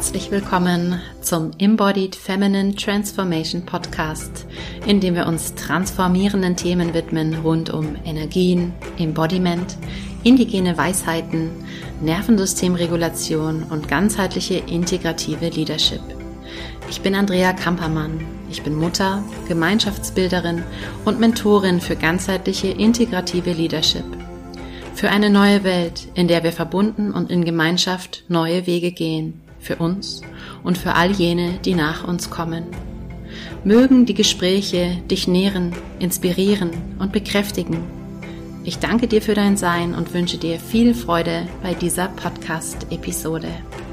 Herzlich willkommen zum Embodied Feminine Transformation Podcast, in dem wir uns transformierenden Themen widmen rund um Energien, Embodiment, indigene Weisheiten, Nervensystemregulation und ganzheitliche integrative Leadership. Ich bin Andrea Kampermann. Ich bin Mutter, Gemeinschaftsbilderin und Mentorin für ganzheitliche integrative Leadership. Für eine neue Welt, in der wir verbunden und in Gemeinschaft neue Wege gehen. Für uns und für all jene, die nach uns kommen. Mögen die Gespräche dich nähren, inspirieren und bekräftigen. Ich danke dir für dein Sein und wünsche dir viel Freude bei dieser Podcast-Episode.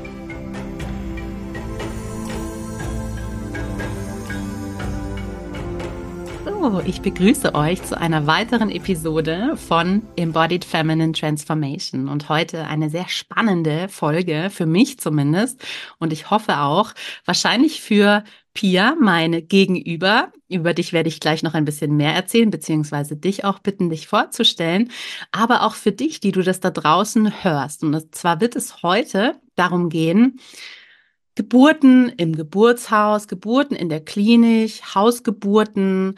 So, ich begrüße euch zu einer weiteren Episode von Embodied Feminine Transformation und heute eine sehr spannende Folge, für mich zumindest und ich hoffe auch wahrscheinlich für Pia, meine Gegenüber. Über dich werde ich gleich noch ein bisschen mehr erzählen, beziehungsweise dich auch bitten, dich vorzustellen, aber auch für dich, die du das da draußen hörst. Und zwar wird es heute darum gehen, Geburten im Geburtshaus, Geburten in der Klinik, Hausgeburten,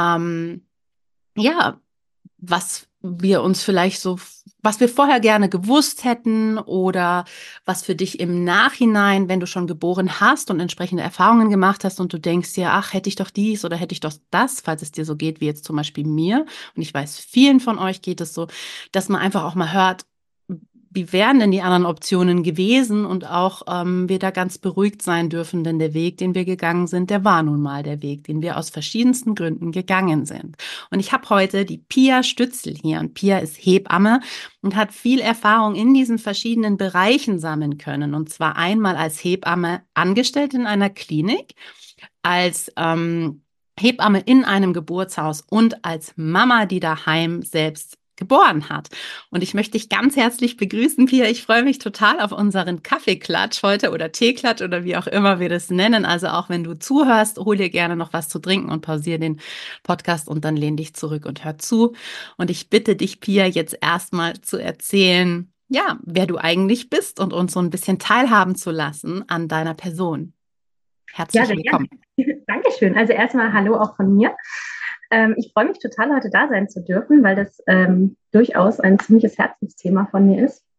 ja, was wir uns vielleicht so, was wir vorher gerne gewusst hätten oder was für dich im Nachhinein, wenn du schon geboren hast und entsprechende Erfahrungen gemacht hast und du denkst dir, ach, hätte ich doch dies oder hätte ich doch das, falls es dir so geht wie jetzt zum Beispiel mir. Und ich weiß, vielen von euch geht es so, dass man einfach auch mal hört, wie wären denn die anderen Optionen gewesen und auch wir da ganz beruhigt sein dürfen, denn der Weg, den wir gegangen sind, der war nun mal der Weg, den wir aus verschiedensten Gründen gegangen sind. Und ich habe heute die Pia Stützel hier und Pia ist Hebamme und hat viel Erfahrung in diesen verschiedenen Bereichen sammeln können. Und zwar einmal als Hebamme angestellt in einer Klinik, als Hebamme in einem Geburtshaus und als Mama, die daheim selbst geboren hat. Und ich möchte dich ganz herzlich begrüßen, Pia. Ich freue mich total auf unseren Kaffeeklatsch heute oder Teeklatsch oder wie auch immer wir das nennen. Also auch wenn du zuhörst, hol dir gerne noch was zu trinken und pausiere den Podcast und dann lehn dich zurück und hör zu. Und ich bitte dich, Pia, jetzt erstmal zu erzählen, ja, wer du eigentlich bist und uns so ein bisschen teilhaben zu lassen an deiner Person. Herzlich willkommen. Gerne. Dankeschön. Also erstmal Hallo auch von mir. Ich freue mich total, heute da sein zu dürfen, weil das durchaus ein ziemliches Herzensthema von mir ist.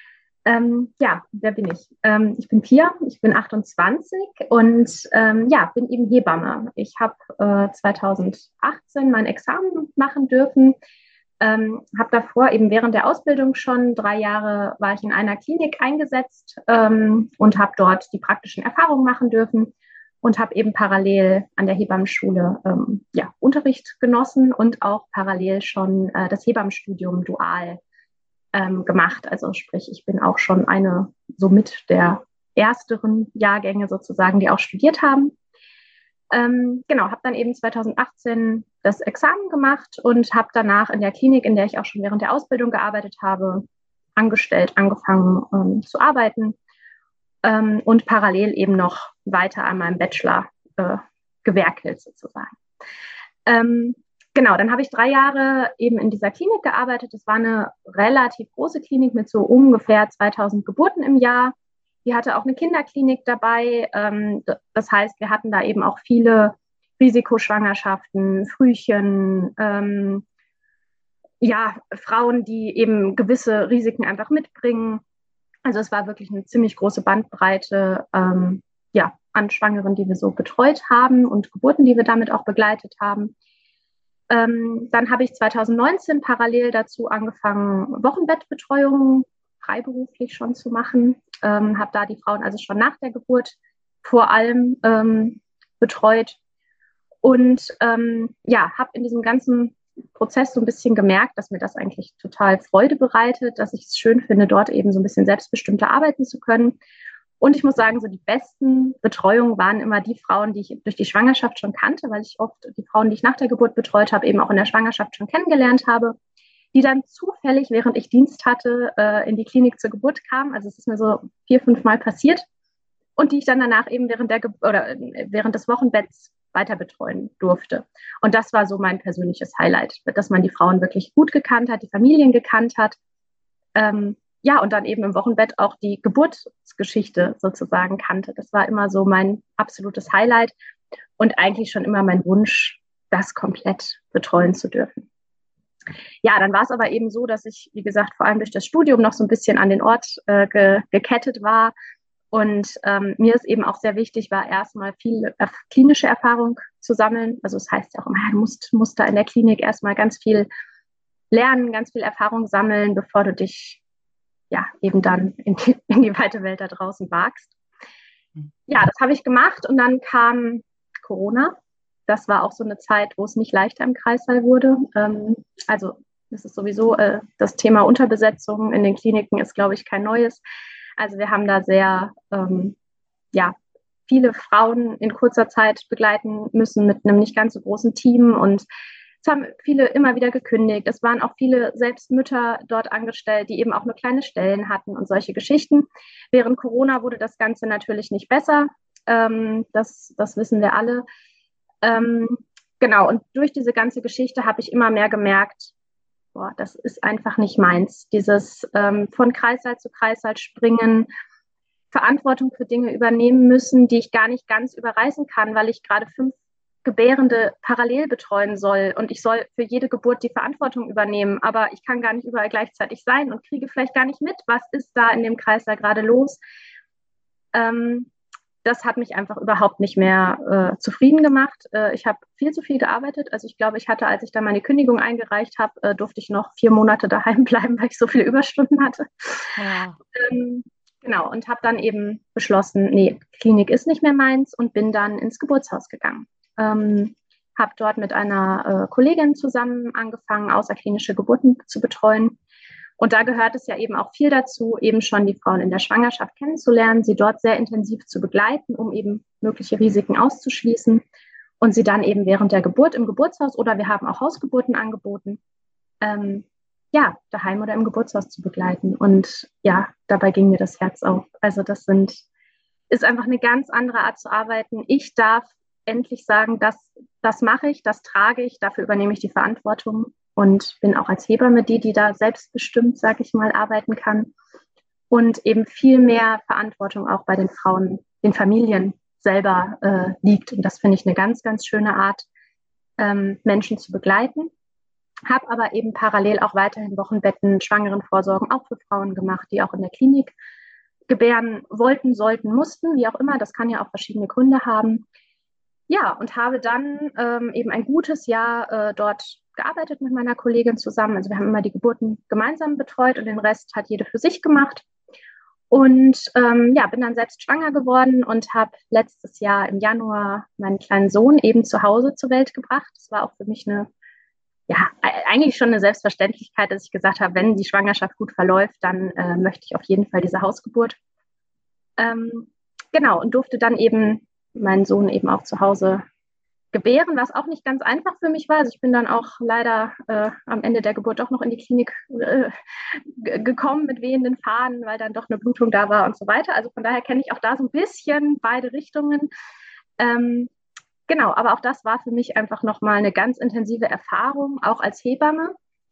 Ja, wer bin ich? Ich bin Pia, ich bin 28 und ja, bin eben Hebamme. Ich habe 2018 mein Examen machen dürfen. Habe davor eben während der Ausbildung schon 3 Jahre war ich in einer Klinik eingesetzt und habe dort die praktischen Erfahrungen machen dürfen. Und habe eben parallel an der Hebammenschule ja, Unterricht genossen und auch parallel schon das Hebammenstudium dual gemacht. Also sprich, ich bin auch schon eine somit der ersteren Jahrgänge sozusagen, die auch studiert haben. Genau, habe dann eben 2018 das Examen gemacht und habe danach in der Klinik, in der ich auch schon während der Ausbildung gearbeitet habe, angefangen zu arbeiten. Und parallel eben noch weiter an meinem Bachelor gewerkelt sozusagen. Genau, dann habe ich 3 Jahre eben in dieser Klinik gearbeitet. Das war eine relativ große Klinik mit so ungefähr 2000 Geburten im Jahr. Die hatte auch eine Kinderklinik dabei. Das heißt, wir hatten da eben auch viele Risikoschwangerschaften, Frühchen, ja, Frauen, die eben gewisse Risiken einfach mitbringen. Also es war wirklich eine ziemlich große Bandbreite ja, an Schwangeren, die wir so betreut haben und Geburten, die wir damit auch begleitet haben. Dann habe ich 2019 parallel dazu angefangen, Wochenbettbetreuung freiberuflich schon zu machen. Habe da die Frauen also schon nach der Geburt vor allem betreut. Und ja, habe in diesem ganzen Prozess so ein bisschen gemerkt, dass mir das eigentlich total Freude bereitet, dass ich es schön finde, dort eben so ein bisschen selbstbestimmter arbeiten zu können. Und ich muss sagen, so die besten Betreuungen waren immer die Frauen, die ich durch die Schwangerschaft schon kannte, weil ich oft die Frauen, die ich nach der Geburt betreut habe, eben auch in der Schwangerschaft schon kennengelernt habe, die dann zufällig, während ich Dienst hatte, in die Klinik zur Geburt kamen. Also es ist mir so 4, 5 Mal passiert. Und die ich dann danach eben während des Wochenbetts weiter betreuen durfte. Und das war so mein persönliches Highlight, dass man die Frauen wirklich gut gekannt hat, die Familien gekannt hat. ja, und dann eben im Wochenbett auch die Geburtsgeschichte sozusagen kannte. Das war immer so mein absolutes Highlight und eigentlich schon immer mein Wunsch, das komplett betreuen zu dürfen. Ja, dann war es aber eben so, dass ich, wie gesagt, vor allem durch das Studium noch so ein bisschen an den Ort gekettet war. Und mir ist eben auch sehr wichtig, war erstmal viel klinische Erfahrung zu sammeln. Also es das heißt ja auch immer, du musst da in der Klinik erstmal ganz viel lernen, ganz viel Erfahrung sammeln, bevor du dich ja eben dann in die weite Welt da draußen wagst. Ja, das habe ich gemacht und dann kam Corona. Das war auch so eine Zeit, wo es nicht leichter im Kreißsaal wurde. Also das ist sowieso das Thema Unterbesetzung in den Kliniken ist, glaube ich, kein neues. Also wir haben da sehr ja, viele Frauen in kurzer Zeit begleiten müssen mit einem nicht ganz so großen Team und es haben viele immer wieder gekündigt. Es waren auch viele selbst Mütter dort angestellt, die eben auch nur kleine Stellen hatten und solche Geschichten. Während Corona wurde das Ganze natürlich nicht besser. Das wissen wir alle. Ähm, genau, und durch diese ganze Geschichte habe ich immer mehr gemerkt, boah, das ist einfach nicht meins. Dieses von Kreißsaal zu Kreißsaal springen, Verantwortung für Dinge übernehmen müssen, die ich gar nicht ganz überreißen kann, weil ich gerade 5 Gebärende parallel betreuen soll und ich soll für jede Geburt die Verantwortung übernehmen, aber ich kann gar nicht überall gleichzeitig sein und kriege vielleicht gar nicht mit, was ist da in dem Kreißsaal gerade los. Das hat mich einfach überhaupt nicht mehr zufrieden gemacht. Ich habe viel zu viel gearbeitet. Also ich glaube, ich hatte, als ich da meine Kündigung eingereicht habe, durfte ich noch 4 Monate daheim bleiben, weil ich so viele Überstunden hatte. Wow. Genau, und habe dann eben beschlossen, nee, Klinik ist nicht mehr meins und bin dann ins Geburtshaus gegangen. Habe dort mit einer Kollegin zusammen angefangen, außerklinische Geburten zu betreuen. Und da gehört es ja eben auch viel dazu, eben schon die Frauen in der Schwangerschaft kennenzulernen, sie dort sehr intensiv zu begleiten, um eben mögliche Risiken auszuschließen und sie dann eben während der Geburt im Geburtshaus oder wir haben auch Hausgeburten angeboten, ja, daheim oder im Geburtshaus zu begleiten. Und ja, dabei ging mir das Herz auf. Also ist einfach eine ganz andere Art zu arbeiten. Ich darf endlich sagen, das mache ich, das trage ich, dafür übernehme ich die Verantwortung und bin auch als Hebamme die da selbstbestimmt, sage ich mal, arbeiten kann. Und eben viel mehr Verantwortung auch bei den Frauen, den Familien selber liegt. Und das finde ich eine ganz, ganz schöne Art, Menschen zu begleiten. Habe aber eben parallel auch weiterhin Wochenbetten, Schwangerenvorsorgen auch für Frauen gemacht, die auch in der Klinik gebären wollten, sollten, mussten, wie auch immer. Das kann ja auch verschiedene Gründe haben. Ja, und habe dann eben ein gutes Jahr dort gearbeitet mit meiner Kollegin zusammen. Also wir haben immer die Geburten gemeinsam betreut und den Rest hat jede für sich gemacht. Und ja, bin dann selbst schwanger geworden und habe letztes Jahr im Januar meinen kleinen Sohn eben zu Hause zur Welt gebracht. Das war auch für mich ja, eigentlich schon eine Selbstverständlichkeit, dass ich gesagt habe, wenn die Schwangerschaft gut verläuft, dann möchte ich auf jeden Fall diese Hausgeburt. Genau, und durfte dann eben meinen Sohn eben auch zu Hause gebären, was auch nicht ganz einfach für mich war. Also ich bin dann auch leider am Ende der Geburt doch noch in die Klinik gekommen mit wehenden Fahnen, weil dann doch eine Blutung da war und so weiter. Also von daher kenne ich auch da so ein bisschen beide Richtungen. Genau, aber auch das war für mich einfach nochmal eine ganz intensive Erfahrung, auch als Hebamme.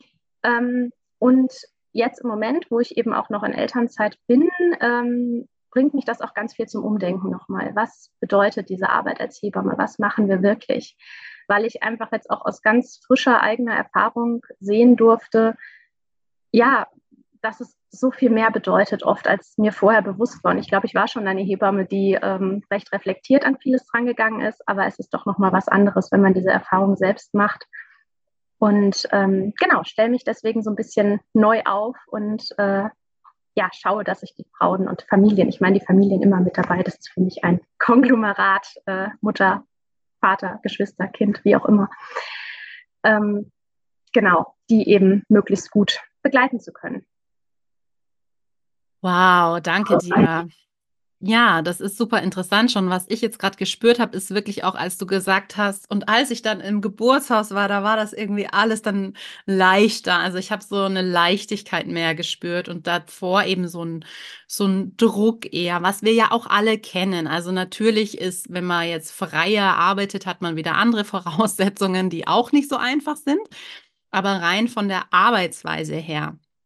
Und jetzt im Moment, wo ich eben auch noch in Elternzeit bin, bringt mich das auch ganz viel zum Umdenken nochmal. Was bedeutet diese Arbeit als Hebamme? Was machen wir wirklich? Weil ich einfach jetzt auch aus ganz frischer eigener Erfahrung sehen durfte, ja, dass es so viel mehr bedeutet oft, als mir vorher bewusst war. Und ich glaube, ich war schon eine Hebamme, die recht reflektiert an vieles drangegangen ist, aber es ist doch nochmal was anderes, wenn man diese Erfahrung selbst macht. Und genau, stelle mich deswegen so ein bisschen neu auf und ja, schaue, dass ich die Frauen und Familien, ich meine die Familien immer mit dabei, das ist für mich ein Konglomerat, Mutter, Vater, Geschwister, Kind, wie auch immer, genau, die eben möglichst gut begleiten zu können. Wow, danke dir. Ja, das ist super interessant schon. Was ich jetzt gerade gespürt habe, ist wirklich auch, als du gesagt hast, und als ich dann im Geburtshaus war, da war das irgendwie alles dann leichter. Also ich habe so eine Leichtigkeit mehr gespürt und davor eben so ein Druck eher, was wir ja auch alle kennen. Also natürlich ist, wenn man jetzt freier arbeitet, hat man wieder andere Voraussetzungen, die auch nicht so einfach sind, aber rein von der Arbeitsweise her.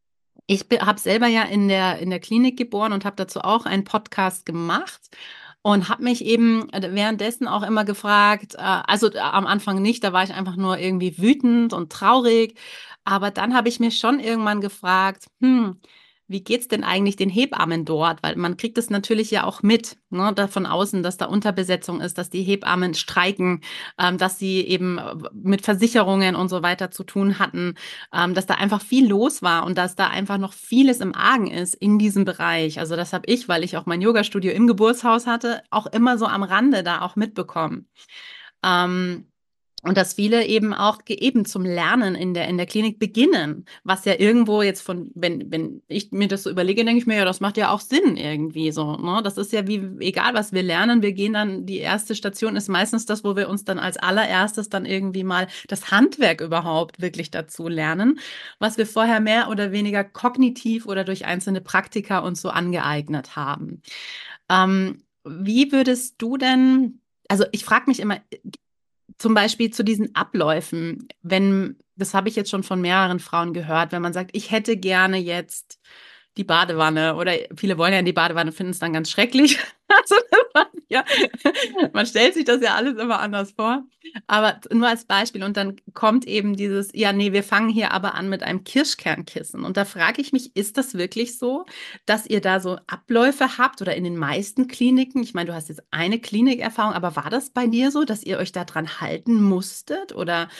Ich habe selber ja in der Klinik geboren und habe dazu auch einen Podcast gemacht und habe mich eben währenddessen auch immer gefragt, also am Anfang nicht, da war ich einfach nur irgendwie wütend und traurig, aber dann habe ich mir schon irgendwann gefragt, wie geht's denn eigentlich den Hebammen dort? Weil man kriegt es natürlich ja auch mit, ne, da von außen, dass da Unterbesetzung ist, dass die Hebammen streiken, dass sie eben mit Versicherungen und so weiter zu tun hatten, dass da einfach viel los war und dass da einfach noch vieles im Argen ist in diesem Bereich. Also das habe ich, weil ich auch mein Yogastudio im Geburtshaus hatte, auch immer so am Rande da auch mitbekommen. Ähm, und dass viele eben auch eben zum Lernen in der Klinik beginnen, was ja irgendwo jetzt wenn ich mir das so überlege, denke ich mir, ja, das macht ja auch Sinn irgendwie so, ne? Das ist ja wie, egal was wir lernen, wir gehen dann, die erste Station ist meistens das, wo wir uns dann als allererstes dann irgendwie mal das Handwerk überhaupt wirklich dazu lernen, was wir vorher mehr oder weniger kognitiv oder durch einzelne Praktika uns so angeeignet haben. Wie würdest du denn, also ich frage mich immer, zum Beispiel zu diesen Abläufen, wenn, das habe ich jetzt schon von mehreren Frauen gehört, wenn man sagt, ich hätte gerne jetzt die Badewanne oder viele wollen ja in die Badewanne, finden es dann ganz schrecklich. Also, ja, man stellt sich das ja alles immer anders vor. Aber nur als Beispiel. Und dann kommt eben dieses, ja, nee, wir fangen hier aber an mit einem Kirschkernkissen. Und da frage ich mich, ist das wirklich so, dass ihr da so Abläufe habt oder in den meisten Kliniken? Ich meine, du hast jetzt eine Klinikerfahrung, aber war das bei dir so, dass ihr euch daran halten musstet? Oder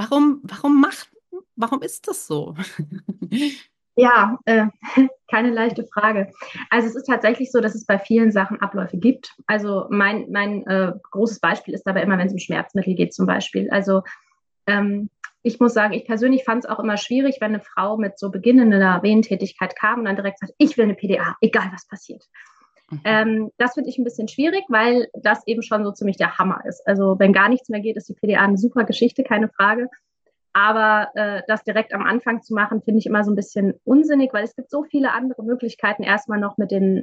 warum ist das so? Ja, keine leichte Frage. Also es ist tatsächlich so, dass es bei vielen Sachen Abläufe gibt. Also mein großes Beispiel ist dabei immer, wenn es um Schmerzmittel geht zum Beispiel. Also ähm, ich muss sagen, ich persönlich fand es auch immer schwierig, wenn eine Frau mit so beginnender Wehentätigkeit kam und dann direkt sagt, ich will eine PDA, egal was passiert. Das finde ich ein bisschen schwierig, weil das eben schon so ziemlich der Hammer ist. Also wenn gar nichts mehr geht, ist die PDA eine super Geschichte, keine Frage. Aber das direkt am Anfang zu machen, finde ich immer so ein bisschen unsinnig, weil es gibt so viele andere Möglichkeiten, erstmal noch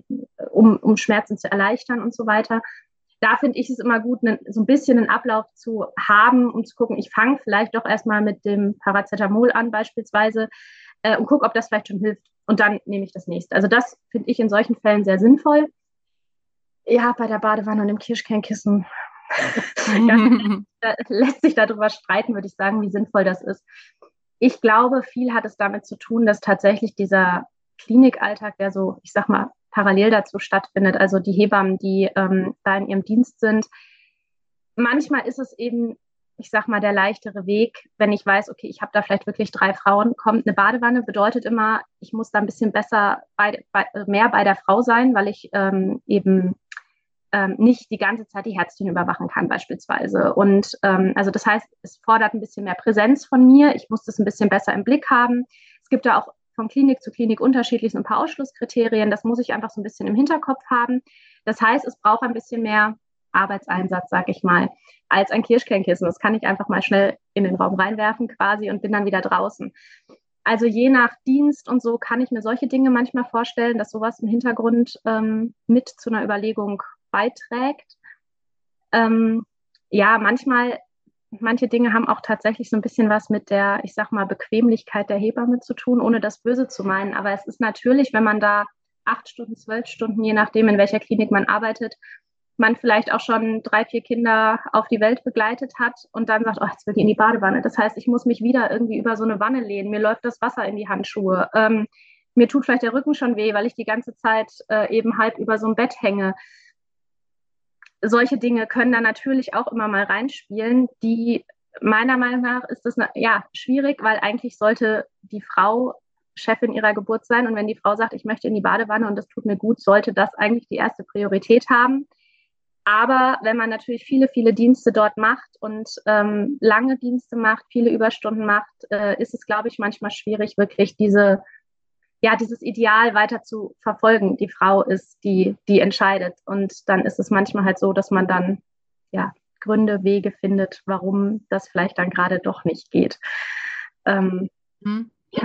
um Schmerzen zu erleichtern und so weiter. Da finde ich es immer gut, so ein bisschen einen Ablauf zu haben, um zu gucken, ich fange vielleicht doch erstmal mit dem Paracetamol an beispielsweise und gucke, ob das vielleicht schon hilft. Und dann nehme ich das nächste. Also das finde ich in solchen Fällen sehr sinnvoll. Ja, bei der Badewanne und dem Kirschkernkissen ja, lässt sich darüber streiten, würde ich sagen, wie sinnvoll das ist. Ich glaube, viel hat es damit zu tun, dass tatsächlich dieser Klinikalltag, der so, ich sag mal, parallel dazu stattfindet, also die Hebammen, die da in ihrem Dienst sind, manchmal ist es eben, ich sag mal, der leichtere Weg, wenn ich weiß, okay, ich habe da vielleicht wirklich 3 Frauen, kommt eine Badewanne, bedeutet immer, ich muss da ein bisschen besser mehr bei der Frau sein, weil ich eben nicht die ganze Zeit die Herztöne überwachen kann beispielsweise. Und also das heißt, es fordert ein bisschen mehr Präsenz von mir. Ich muss das ein bisschen besser im Blick haben. Es gibt da auch von Klinik zu Klinik unterschiedlich so ein paar Ausschlusskriterien. Das muss ich einfach so ein bisschen im Hinterkopf haben. Das heißt, es braucht ein bisschen mehr Arbeitseinsatz, sag ich mal, als ein Kirschkernkissen. Das kann ich einfach mal schnell in den Raum reinwerfen quasi und bin dann wieder draußen. Also je nach Dienst und so kann ich mir solche Dinge manchmal vorstellen, dass sowas im Hintergrund mit zu einer Überlegung beiträgt. Ähm, ja, manche Dinge haben auch tatsächlich so ein bisschen was mit der, ich sag mal, Bequemlichkeit der Hebamme zu tun, ohne das Böse zu meinen. Aber es ist natürlich, wenn man da 8 Stunden, 12 Stunden, je nachdem, in welcher Klinik man arbeitet, man vielleicht auch schon 3, 4 Kinder auf die Welt begleitet hat und dann sagt, oh, jetzt will ich in die Badewanne. Das heißt, ich muss mich wieder irgendwie über so eine Wanne lehnen. Mir läuft das Wasser in die Handschuhe. Mir tut vielleicht der Rücken schon weh, weil ich die ganze Zeit eben halb über so einem Bett hänge. Solche Dinge können da natürlich auch immer mal reinspielen, die meiner Meinung nach ist das ja schwierig, weil eigentlich sollte die Frau Chefin ihrer Geburt sein und wenn die Frau sagt, ich möchte in die Badewanne und das tut mir gut, sollte das eigentlich die erste Priorität haben. Aber wenn man natürlich viele, viele Dienste dort macht und lange Dienste macht, viele Überstunden macht, ist es, glaube ich, manchmal schwierig, wirklich dieses Ideal weiter zu verfolgen. Die Frau ist die entscheidet. Und dann ist es manchmal halt so, dass man dann ja Gründe, Wege findet, warum das vielleicht dann gerade doch nicht geht. Hm. Ja.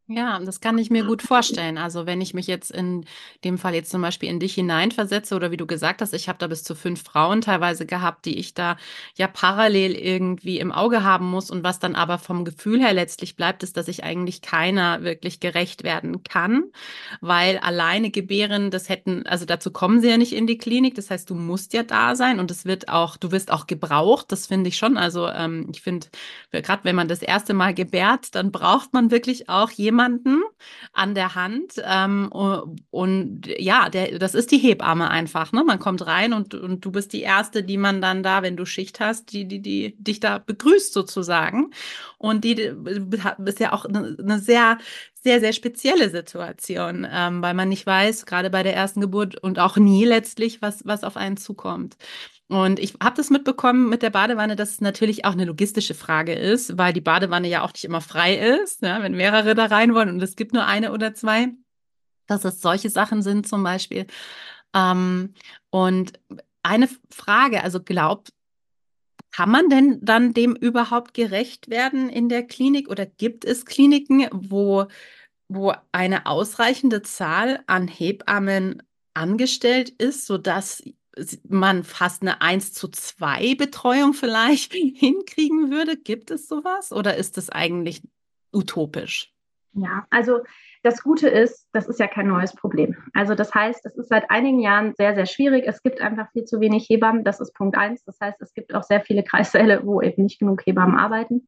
Ja, das kann ich mir gut vorstellen. Also wenn ich mich jetzt in dem Fall jetzt zum Beispiel in dich hineinversetze oder wie du gesagt hast, ich habe da bis zu 5 Frauen teilweise gehabt, die ich da ja parallel irgendwie im Auge haben muss und was dann aber vom Gefühl her letztlich bleibt, ist, dass ich eigentlich keiner wirklich gerecht werden kann, weil alleine gebären, das hätten, also dazu kommen sie ja nicht in die Klinik. Das heißt, du musst ja da sein und es wird auch, du wirst auch gebraucht. Das finde ich schon. Also ich finde, gerade wenn man das erste Mal gebärt, dann braucht man wirklich auch jemanden an der Hand. Und ja, das ist die Hebamme einfach. Ne? Man kommt rein und du bist die Erste, die man dann da, wenn du Schicht hast, die dich da begrüßt sozusagen. Und die bist ja auch eine sehr, sehr, sehr spezielle Situation, weil man nicht weiß, gerade bei der ersten Geburt und auch nie letztlich, was auf einen zukommt. Und ich habe das mitbekommen mit der Badewanne, dass es natürlich auch eine logistische Frage ist, weil die Badewanne ja auch nicht immer frei ist, ja, wenn mehrere da rein wollen und es gibt nur eine oder zwei, dass es solche Sachen sind zum Beispiel. Ähm, und eine Frage, also kann man denn dann dem überhaupt gerecht werden in der Klinik oder gibt es Kliniken, wo eine ausreichende Zahl an Hebammen angestellt ist, sodass man fast eine 1:2 Betreuung vielleicht hinkriegen würde? Gibt es sowas oder ist das eigentlich utopisch? Ja, also das Gute ist, das ist ja kein neues Problem. Also das heißt, es ist seit einigen Jahren sehr, sehr schwierig. Es gibt einfach viel zu wenig Hebammen. Das ist Punkt eins. Das heißt, es gibt auch sehr viele Kreissäle, wo eben nicht genug Hebammen arbeiten.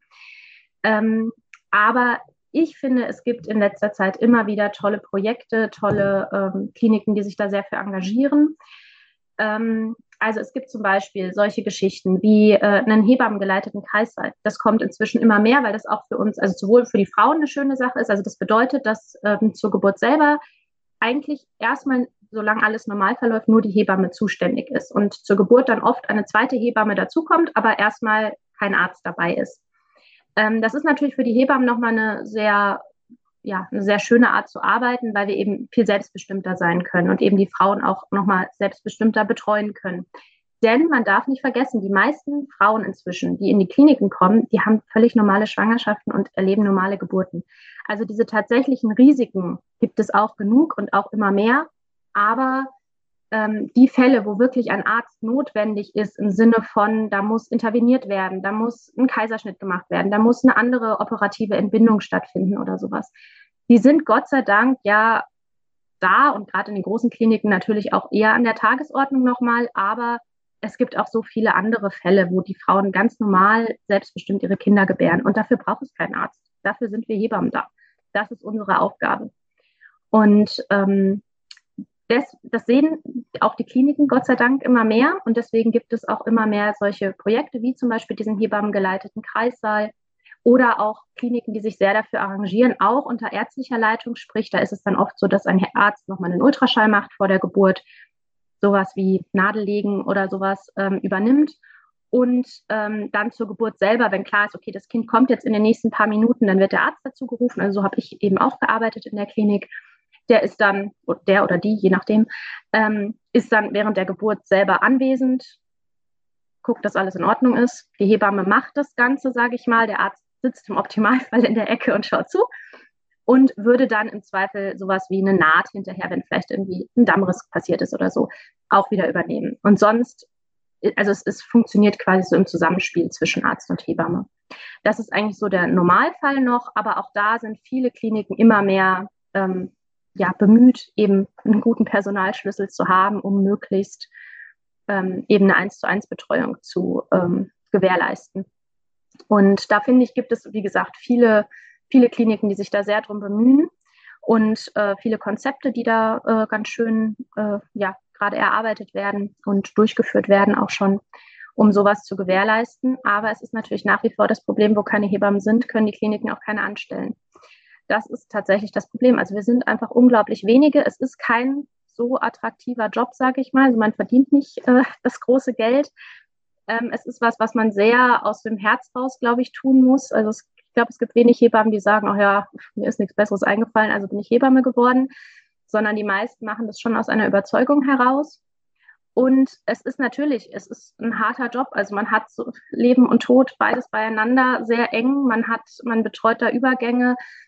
Aber ich finde, es gibt in letzter Zeit immer wieder tolle Projekte, tolle Kliniken, die sich da sehr für engagieren. Also es gibt zum Beispiel solche Geschichten wie einen hebammengeleiteten Kreißsaal. Das kommt inzwischen immer mehr, weil das auch für uns, also sowohl für die Frauen eine schöne Sache ist. Also das bedeutet, dass zur Geburt selber eigentlich erstmal, solange alles normal verläuft, nur die Hebamme zuständig ist und zur Geburt dann oft eine zweite Hebamme dazukommt, aber erstmal kein Arzt dabei ist. Das ist natürlich für die Hebammen nochmal eine sehr schöne Art zu arbeiten, weil wir eben viel selbstbestimmter sein können und eben die Frauen auch nochmal selbstbestimmter betreuen können. Denn man darf nicht vergessen, die meisten Frauen inzwischen, die in die Kliniken kommen, die haben völlig normale Schwangerschaften und erleben normale Geburten. Also diese tatsächlichen Risiken gibt es auch genug und auch immer mehr. Aber die Fälle, wo wirklich ein Arzt notwendig ist, im Sinne von, da muss interveniert werden, da muss ein Kaiserschnitt gemacht werden, da muss eine andere operative Entbindung stattfinden oder sowas, die sind Gott sei Dank ja da und gerade in den großen Kliniken natürlich auch eher an der Tagesordnung nochmal, aber es gibt auch so viele andere Fälle, wo die Frauen ganz normal selbstbestimmt ihre Kinder gebären und dafür braucht es keinen Arzt. Dafür sind wir Hebammen da. Das ist unsere Aufgabe. Und das sehen auch die Kliniken Gott sei Dank immer mehr und deswegen gibt es auch immer mehr solche Projekte wie zum Beispiel diesen hebammengeleiteten Kreissaal oder auch Kliniken, die sich sehr dafür arrangieren, auch unter ärztlicher Leitung. Sprich, da ist es dann oft so, dass ein Arzt nochmal einen Ultraschall macht vor der Geburt, sowas wie Nadellegen oder sowas übernimmt. Und dann zur Geburt selber, wenn klar ist, okay, das Kind kommt jetzt in den nächsten paar Minuten, dann wird der Arzt dazu gerufen. Also so habe ich eben auch gearbeitet in der Klinik. Der ist dann, der oder die, je nachdem, ist dann während der Geburt selber anwesend, guckt, dass alles in Ordnung ist. Die Hebamme macht das Ganze, sage ich mal. Der Arzt sitzt im Optimalfall in der Ecke und schaut zu und würde dann im Zweifel sowas wie eine Naht hinterher, wenn vielleicht irgendwie ein Dammriss passiert ist oder so, auch wieder übernehmen. Und sonst, also es funktioniert quasi so im Zusammenspiel zwischen Arzt und Hebamme. Das ist eigentlich so der Normalfall noch, aber auch da sind viele Kliniken immer mehr bemüht, eben einen guten Personalschlüssel zu haben, um möglichst eben eine 1:1 Betreuung zu gewährleisten. Und da finde ich, gibt es, wie gesagt, viele, viele Kliniken, die sich da sehr drum bemühen und viele Konzepte, die da ganz schön gerade erarbeitet werden und durchgeführt werden auch schon, um sowas zu gewährleisten. Aber es ist natürlich nach wie vor das Problem, wo keine Hebammen sind, können die Kliniken auch keine anstellen. Das ist tatsächlich das Problem. Also wir sind einfach unglaublich wenige. Es ist kein so attraktiver Job, sage ich mal. Also man verdient nicht das große Geld. Es ist was man sehr aus dem Herz raus, glaube ich, tun muss. Also ich glaube, es gibt wenig Hebammen, die sagen, ach ja, mir ist nichts Besseres eingefallen, also bin ich Hebamme geworden, sondern die meisten machen das schon aus einer Überzeugung heraus. Und es ist ein harter Job. Also man hat so Leben und Tod beides beieinander sehr eng. Man betreut da Übergänge.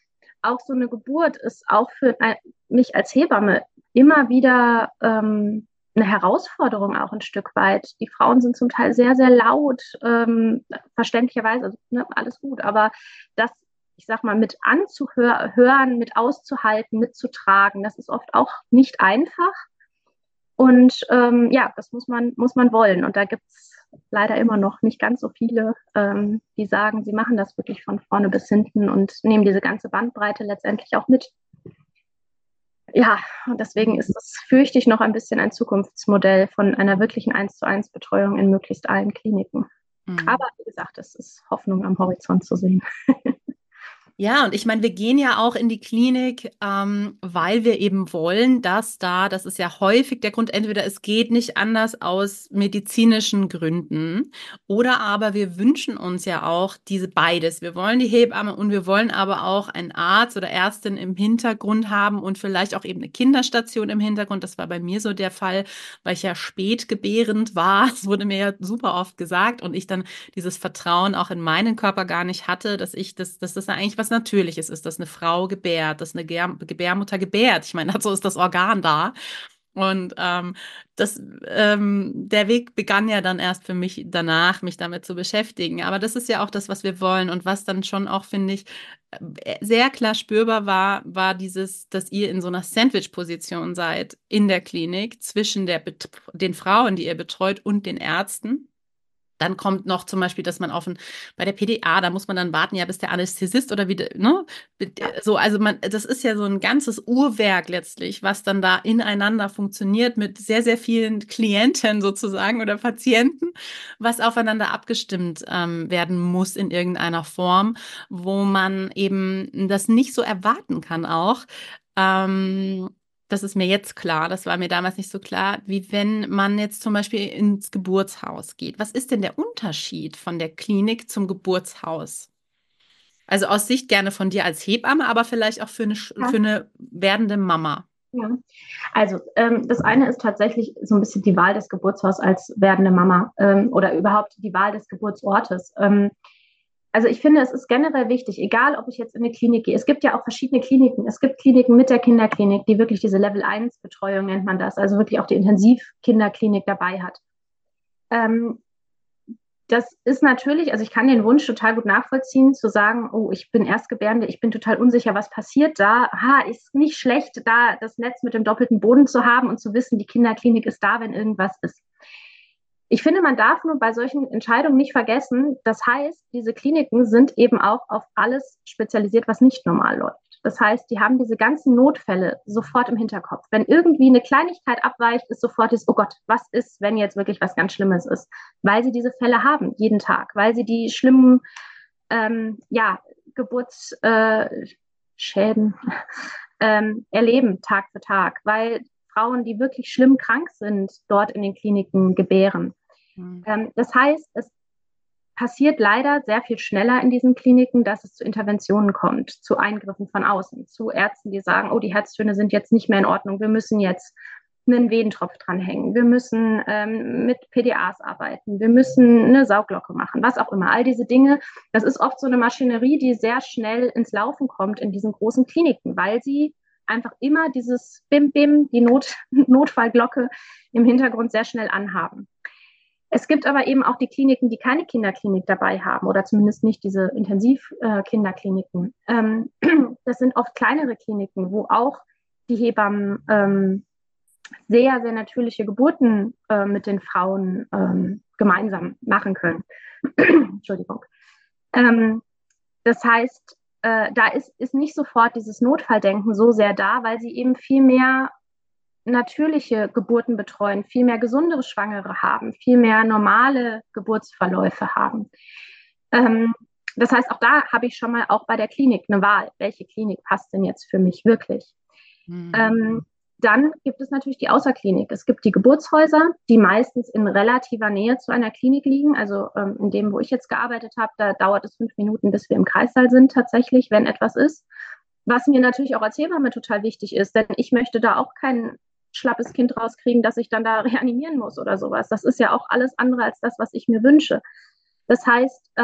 auch so eine Geburt ist auch für mich als Hebamme immer wieder eine Herausforderung auch ein Stück weit. Die Frauen sind zum Teil sehr, sehr laut, verständlicherweise, also, ne, alles gut, aber das, ich sag mal, mit anzuhören, mit auszuhalten, mitzutragen, das ist oft auch nicht einfach. Und ja, das muss man wollen. Und da gibt es leider immer noch nicht ganz so viele, die sagen, sie machen das wirklich von vorne bis hinten und nehmen diese ganze Bandbreite letztendlich auch mit. Ja, und deswegen ist das, fürchte ich, noch ein bisschen ein Zukunftsmodell von einer wirklichen 1:1 Betreuung in möglichst allen Kliniken. Aber wie gesagt, es ist Hoffnung am Horizont zu sehen. Ja, und ich meine, wir gehen ja auch in die Klinik, weil wir eben wollen, dass da, das ist ja häufig der Grund, entweder es geht nicht anders aus medizinischen Gründen oder aber wir wünschen uns ja auch diese beides. Wir wollen die Hebamme und wir wollen aber auch einen Arzt oder Ärztin im Hintergrund haben und vielleicht auch eben eine Kinderstation im Hintergrund. Das war bei mir so der Fall, weil ich ja spätgebärend war. Das wurde mir ja super oft gesagt und ich dann dieses Vertrauen auch in meinen Körper gar nicht hatte, dass das eigentlich was Natürliches ist, dass eine Frau gebärt, dass eine Gebärmutter gebärt. Ich meine, dazu ist das Organ da. Und der Weg begann ja dann erst für mich danach, mich damit zu beschäftigen. Aber das ist ja auch das, was wir wollen und was dann schon auch, finde ich, sehr klar spürbar war dieses, dass ihr in so einer Sandwich-Position seid in der Klinik zwischen den Frauen, die ihr betreut, und den Ärzten. Dann kommt noch zum Beispiel, dass man bei der PDA, da muss man dann warten, ja, bis der Anästhesist oder wie, ne? So, also das ist ja so ein ganzes Uhrwerk letztlich, was dann da ineinander funktioniert mit sehr, sehr vielen Klienten sozusagen oder Patienten, was aufeinander abgestimmt werden muss in irgendeiner Form, wo man eben das nicht so erwarten kann auch. Ähm, Das ist mir jetzt klar, das war mir damals nicht so klar, wie wenn man jetzt zum Beispiel ins Geburtshaus geht. Was ist denn der Unterschied von der Klinik zum Geburtshaus? Also aus Sicht gerne von dir als Hebamme, aber vielleicht auch für Ja. eine werdende Mama. Ja. Also das eine ist tatsächlich so ein bisschen die Wahl des Geburtshauses als werdende Mama oder überhaupt die Wahl des Geburtsortes. Also ich finde, es ist generell wichtig, egal ob ich jetzt in eine Klinik gehe. Es gibt ja auch verschiedene Kliniken. Es gibt Kliniken mit der Kinderklinik, die wirklich diese Level-1-Betreuung nennt man das, also wirklich auch die Intensivkinderklinik dabei hat. Ähm, Das ist natürlich, also ich kann den Wunsch total gut nachvollziehen, zu sagen, oh, ich bin Erstgebärende, ich bin total unsicher, was passiert da. Ist nicht schlecht, da das Netz mit dem doppelten Boden zu haben und zu wissen, die Kinderklinik ist da, wenn irgendwas ist. Ich finde, man darf nur bei solchen Entscheidungen nicht vergessen, das heißt, diese Kliniken sind eben auch auf alles spezialisiert, was nicht normal läuft. Das heißt, die haben diese ganzen Notfälle sofort im Hinterkopf. Wenn irgendwie eine Kleinigkeit abweicht, ist sofort das, oh Gott, was ist, wenn jetzt wirklich was ganz Schlimmes ist? Weil sie diese Fälle haben, jeden Tag, weil sie die schlimmen ja, Geburtsschäden erleben, Tag für Tag, weil Frauen, die wirklich schlimm krank sind, dort in den Kliniken gebären. Das heißt, es passiert leider sehr viel schneller in diesen Kliniken, dass es zu Interventionen kommt, zu Eingriffen von außen, zu Ärzten, die sagen, oh, die Herztöne sind jetzt nicht mehr in Ordnung, wir müssen jetzt einen Wehentropf dranhängen, wir müssen mit PDAs arbeiten, wir müssen eine Sauglocke machen, was auch immer. All diese Dinge, das ist oft so eine Maschinerie, die sehr schnell ins Laufen kommt in diesen großen Kliniken, weil sie einfach immer dieses Bim-Bim, die Notfallglocke im Hintergrund sehr schnell anhaben. Es gibt aber eben auch die Kliniken, die keine Kinderklinik dabei haben oder zumindest nicht diese Intensivkinderkliniken. Das sind oft kleinere Kliniken, wo auch die Hebammen sehr, sehr natürliche Geburten mit den Frauen gemeinsam machen können. Entschuldigung. Das heißt, da ist nicht sofort dieses Notfalldenken so sehr da, weil sie eben viel mehr natürliche Geburten betreuen, viel mehr gesundere Schwangere haben, viel mehr normale Geburtsverläufe haben. Das heißt, auch da habe ich schon mal auch bei der Klinik eine Wahl. Welche Klinik passt denn jetzt für mich wirklich? Dann gibt es natürlich die Außerklinik. Es gibt die Geburtshäuser, die meistens in relativer Nähe zu einer Klinik liegen. Also in dem, wo ich jetzt gearbeitet habe, da dauert es 5 Minuten, bis wir im Kreissaal sind tatsächlich, wenn etwas ist. Was mir natürlich auch als Hebamme total wichtig ist, denn ich möchte da auch kein schlappes Kind rauskriegen, dass ich dann da reanimieren muss oder sowas. Das ist ja auch alles andere als das, was ich mir wünsche. Das heißt,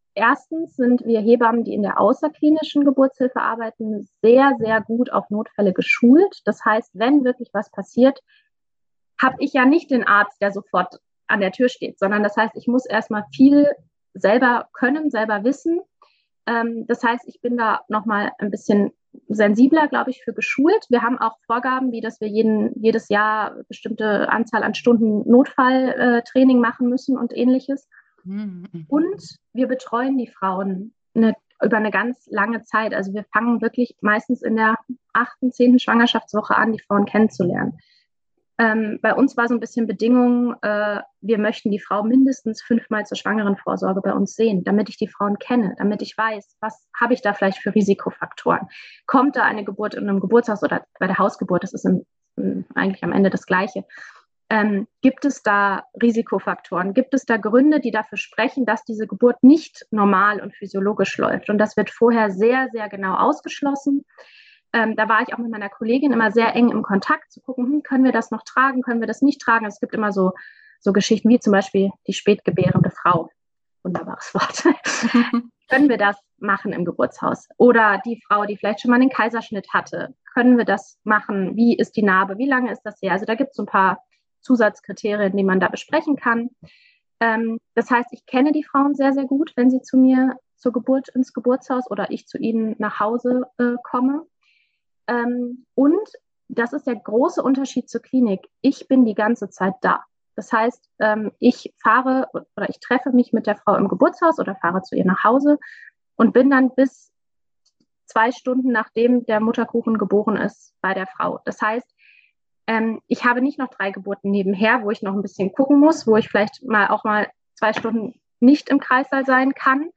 erstens sind wir Hebammen, die in der außerklinischen Geburtshilfe arbeiten, sehr, sehr gut auf Notfälle geschult. Das heißt, wenn wirklich was passiert, habe ich ja nicht den Arzt, der sofort an der Tür steht, sondern das heißt, ich muss erstmal viel selber können, selber wissen. Das heißt, ich bin da nochmal ein bisschen sensibler, glaube ich, für geschult. Wir haben auch Vorgaben, wie dass wir jedes Jahr bestimmte Anzahl an Stunden Notfalltraining machen müssen und ähnliches. Mhm. Und wir betreuen die Frauen über eine ganz lange Zeit. Also wir fangen wirklich meistens in der 8., 10. Schwangerschaftswoche an, die Frauen kennenzulernen. Bei uns war so ein bisschen Bedingung, wir möchten die Frau mindestens 5-mal zur Schwangerenvorsorge bei uns sehen, damit ich die Frauen kenne, damit ich weiß, was habe ich da vielleicht für Risikofaktoren. Kommt da eine Geburt in einem Geburtshaus oder bei der Hausgeburt, das ist eigentlich am Ende das Gleiche. Gibt es da Risikofaktoren? Gibt es da Gründe, die dafür sprechen, dass diese Geburt nicht normal und physiologisch läuft? Und das wird vorher sehr, sehr genau ausgeschlossen. Da war ich auch mit meiner Kollegin immer sehr eng im Kontakt, zu gucken, können wir das noch tragen, können wir das nicht tragen. Es gibt immer so Geschichten wie zum Beispiel die spätgebärende Frau. Wunderbares Wort. Können wir das machen im Geburtshaus? Oder die Frau, die vielleicht schon mal einen Kaiserschnitt hatte, können wir das machen? Wie ist die Narbe? Wie lange ist das her? Also da gibt es so ein paar Zusatzkriterien, die man da besprechen kann. Das heißt, ich kenne die Frauen sehr, sehr gut, wenn sie zu mir zur Geburt ins Geburtshaus oder ich zu ihnen nach Hause komme. Und das ist der große Unterschied zur Klinik. Ich bin die ganze Zeit da. Das heißt, ich fahre oder ich treffe mich mit der Frau im Geburtshaus oder fahre zu ihr nach Hause und bin dann bis 2 Stunden, nachdem der Mutterkuchen geboren ist, bei der Frau. Das heißt, ich habe nicht noch 3 Geburten nebenher, wo ich noch ein bisschen gucken muss, wo ich vielleicht auch mal 2 Stunden nicht im Kreissaal sein kann.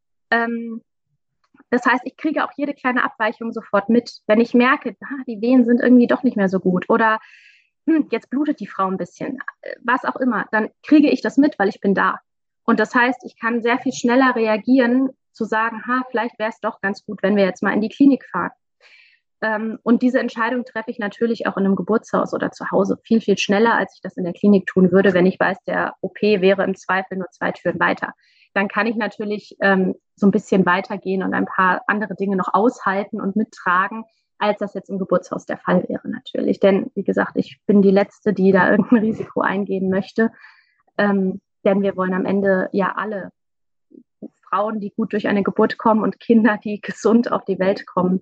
Das heißt, ich kriege auch jede kleine Abweichung sofort mit. Wenn ich merke, die Wehen sind irgendwie doch nicht mehr so gut oder jetzt blutet die Frau ein bisschen, was auch immer, dann kriege ich das mit, weil ich bin da. Und das heißt, ich kann sehr viel schneller reagieren, zu sagen, vielleicht wäre es doch ganz gut, wenn wir jetzt mal in die Klinik fahren. Und diese Entscheidung treffe ich natürlich auch in einem Geburtshaus oder zu Hause viel, viel schneller, als ich das in der Klinik tun würde, wenn ich weiß, der OP wäre im Zweifel nur 2 Türen weiter. Dann kann ich natürlich so ein bisschen weitergehen und ein paar andere Dinge noch aushalten und mittragen, als das jetzt im Geburtshaus der Fall wäre natürlich. Denn, wie gesagt, ich bin die Letzte, die da irgendein Risiko eingehen möchte. Denn wir wollen am Ende ja alle Frauen, die gut durch eine Geburt kommen und Kinder, die gesund auf die Welt kommen,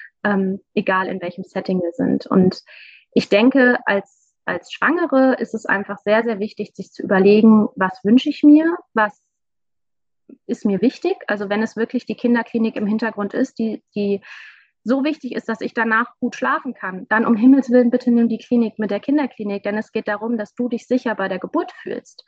egal in welchem Setting wir sind. Und ich denke, als Schwangere ist es einfach sehr, sehr wichtig, sich zu überlegen, was wünsche ich mir, was ist mir wichtig. Also wenn es wirklich die Kinderklinik im Hintergrund ist, die so wichtig ist, dass ich danach gut schlafen kann, dann um Himmels Willen bitte nimm die Klinik mit der Kinderklinik, denn es geht darum, dass du dich sicher bei der Geburt fühlst.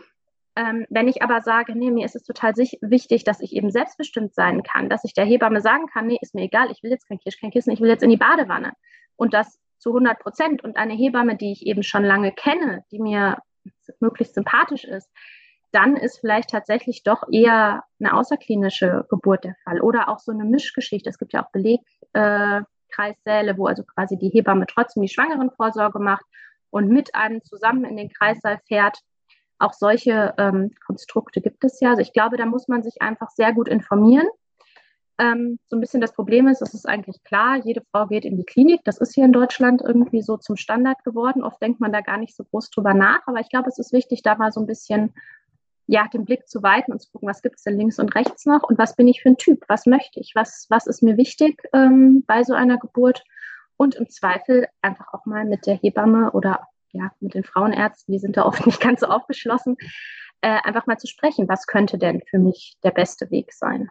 Wenn ich aber sage, nee, mir ist es total wichtig, dass ich eben selbstbestimmt sein kann, dass ich der Hebamme sagen kann, nee, ist mir egal, ich will jetzt kein Kirschkernkissen, ich will jetzt in die Badewanne. Und das zu 100%. Und eine Hebamme, die ich eben schon lange kenne, die mir möglichst sympathisch ist, dann ist vielleicht tatsächlich doch eher eine außerklinische Geburt der Fall. Oder auch so eine Mischgeschichte. Es gibt ja auch Belegkreissäle, wo also quasi die Hebamme trotzdem die Schwangerenvorsorge macht und mit einem zusammen in den Kreissaal fährt. Auch solche Konstrukte gibt es ja. Also ich glaube, da muss man sich einfach sehr gut informieren. So ein bisschen das Problem ist, es ist eigentlich klar, jede Frau geht in die Klinik. Das ist hier in Deutschland irgendwie so zum Standard geworden. Oft denkt man da gar nicht so groß drüber nach. Aber ich glaube, es ist wichtig, da mal so ein bisschen den Blick zu weiten und zu gucken, was gibt es denn links und rechts noch und was bin ich für ein Typ, was möchte ich, was ist mir wichtig bei so einer Geburt und im Zweifel einfach auch mal mit der Hebamme oder mit den Frauenärzten, die sind da oft nicht ganz so aufgeschlossen, einfach mal zu sprechen, was könnte denn für mich der beste Weg sein.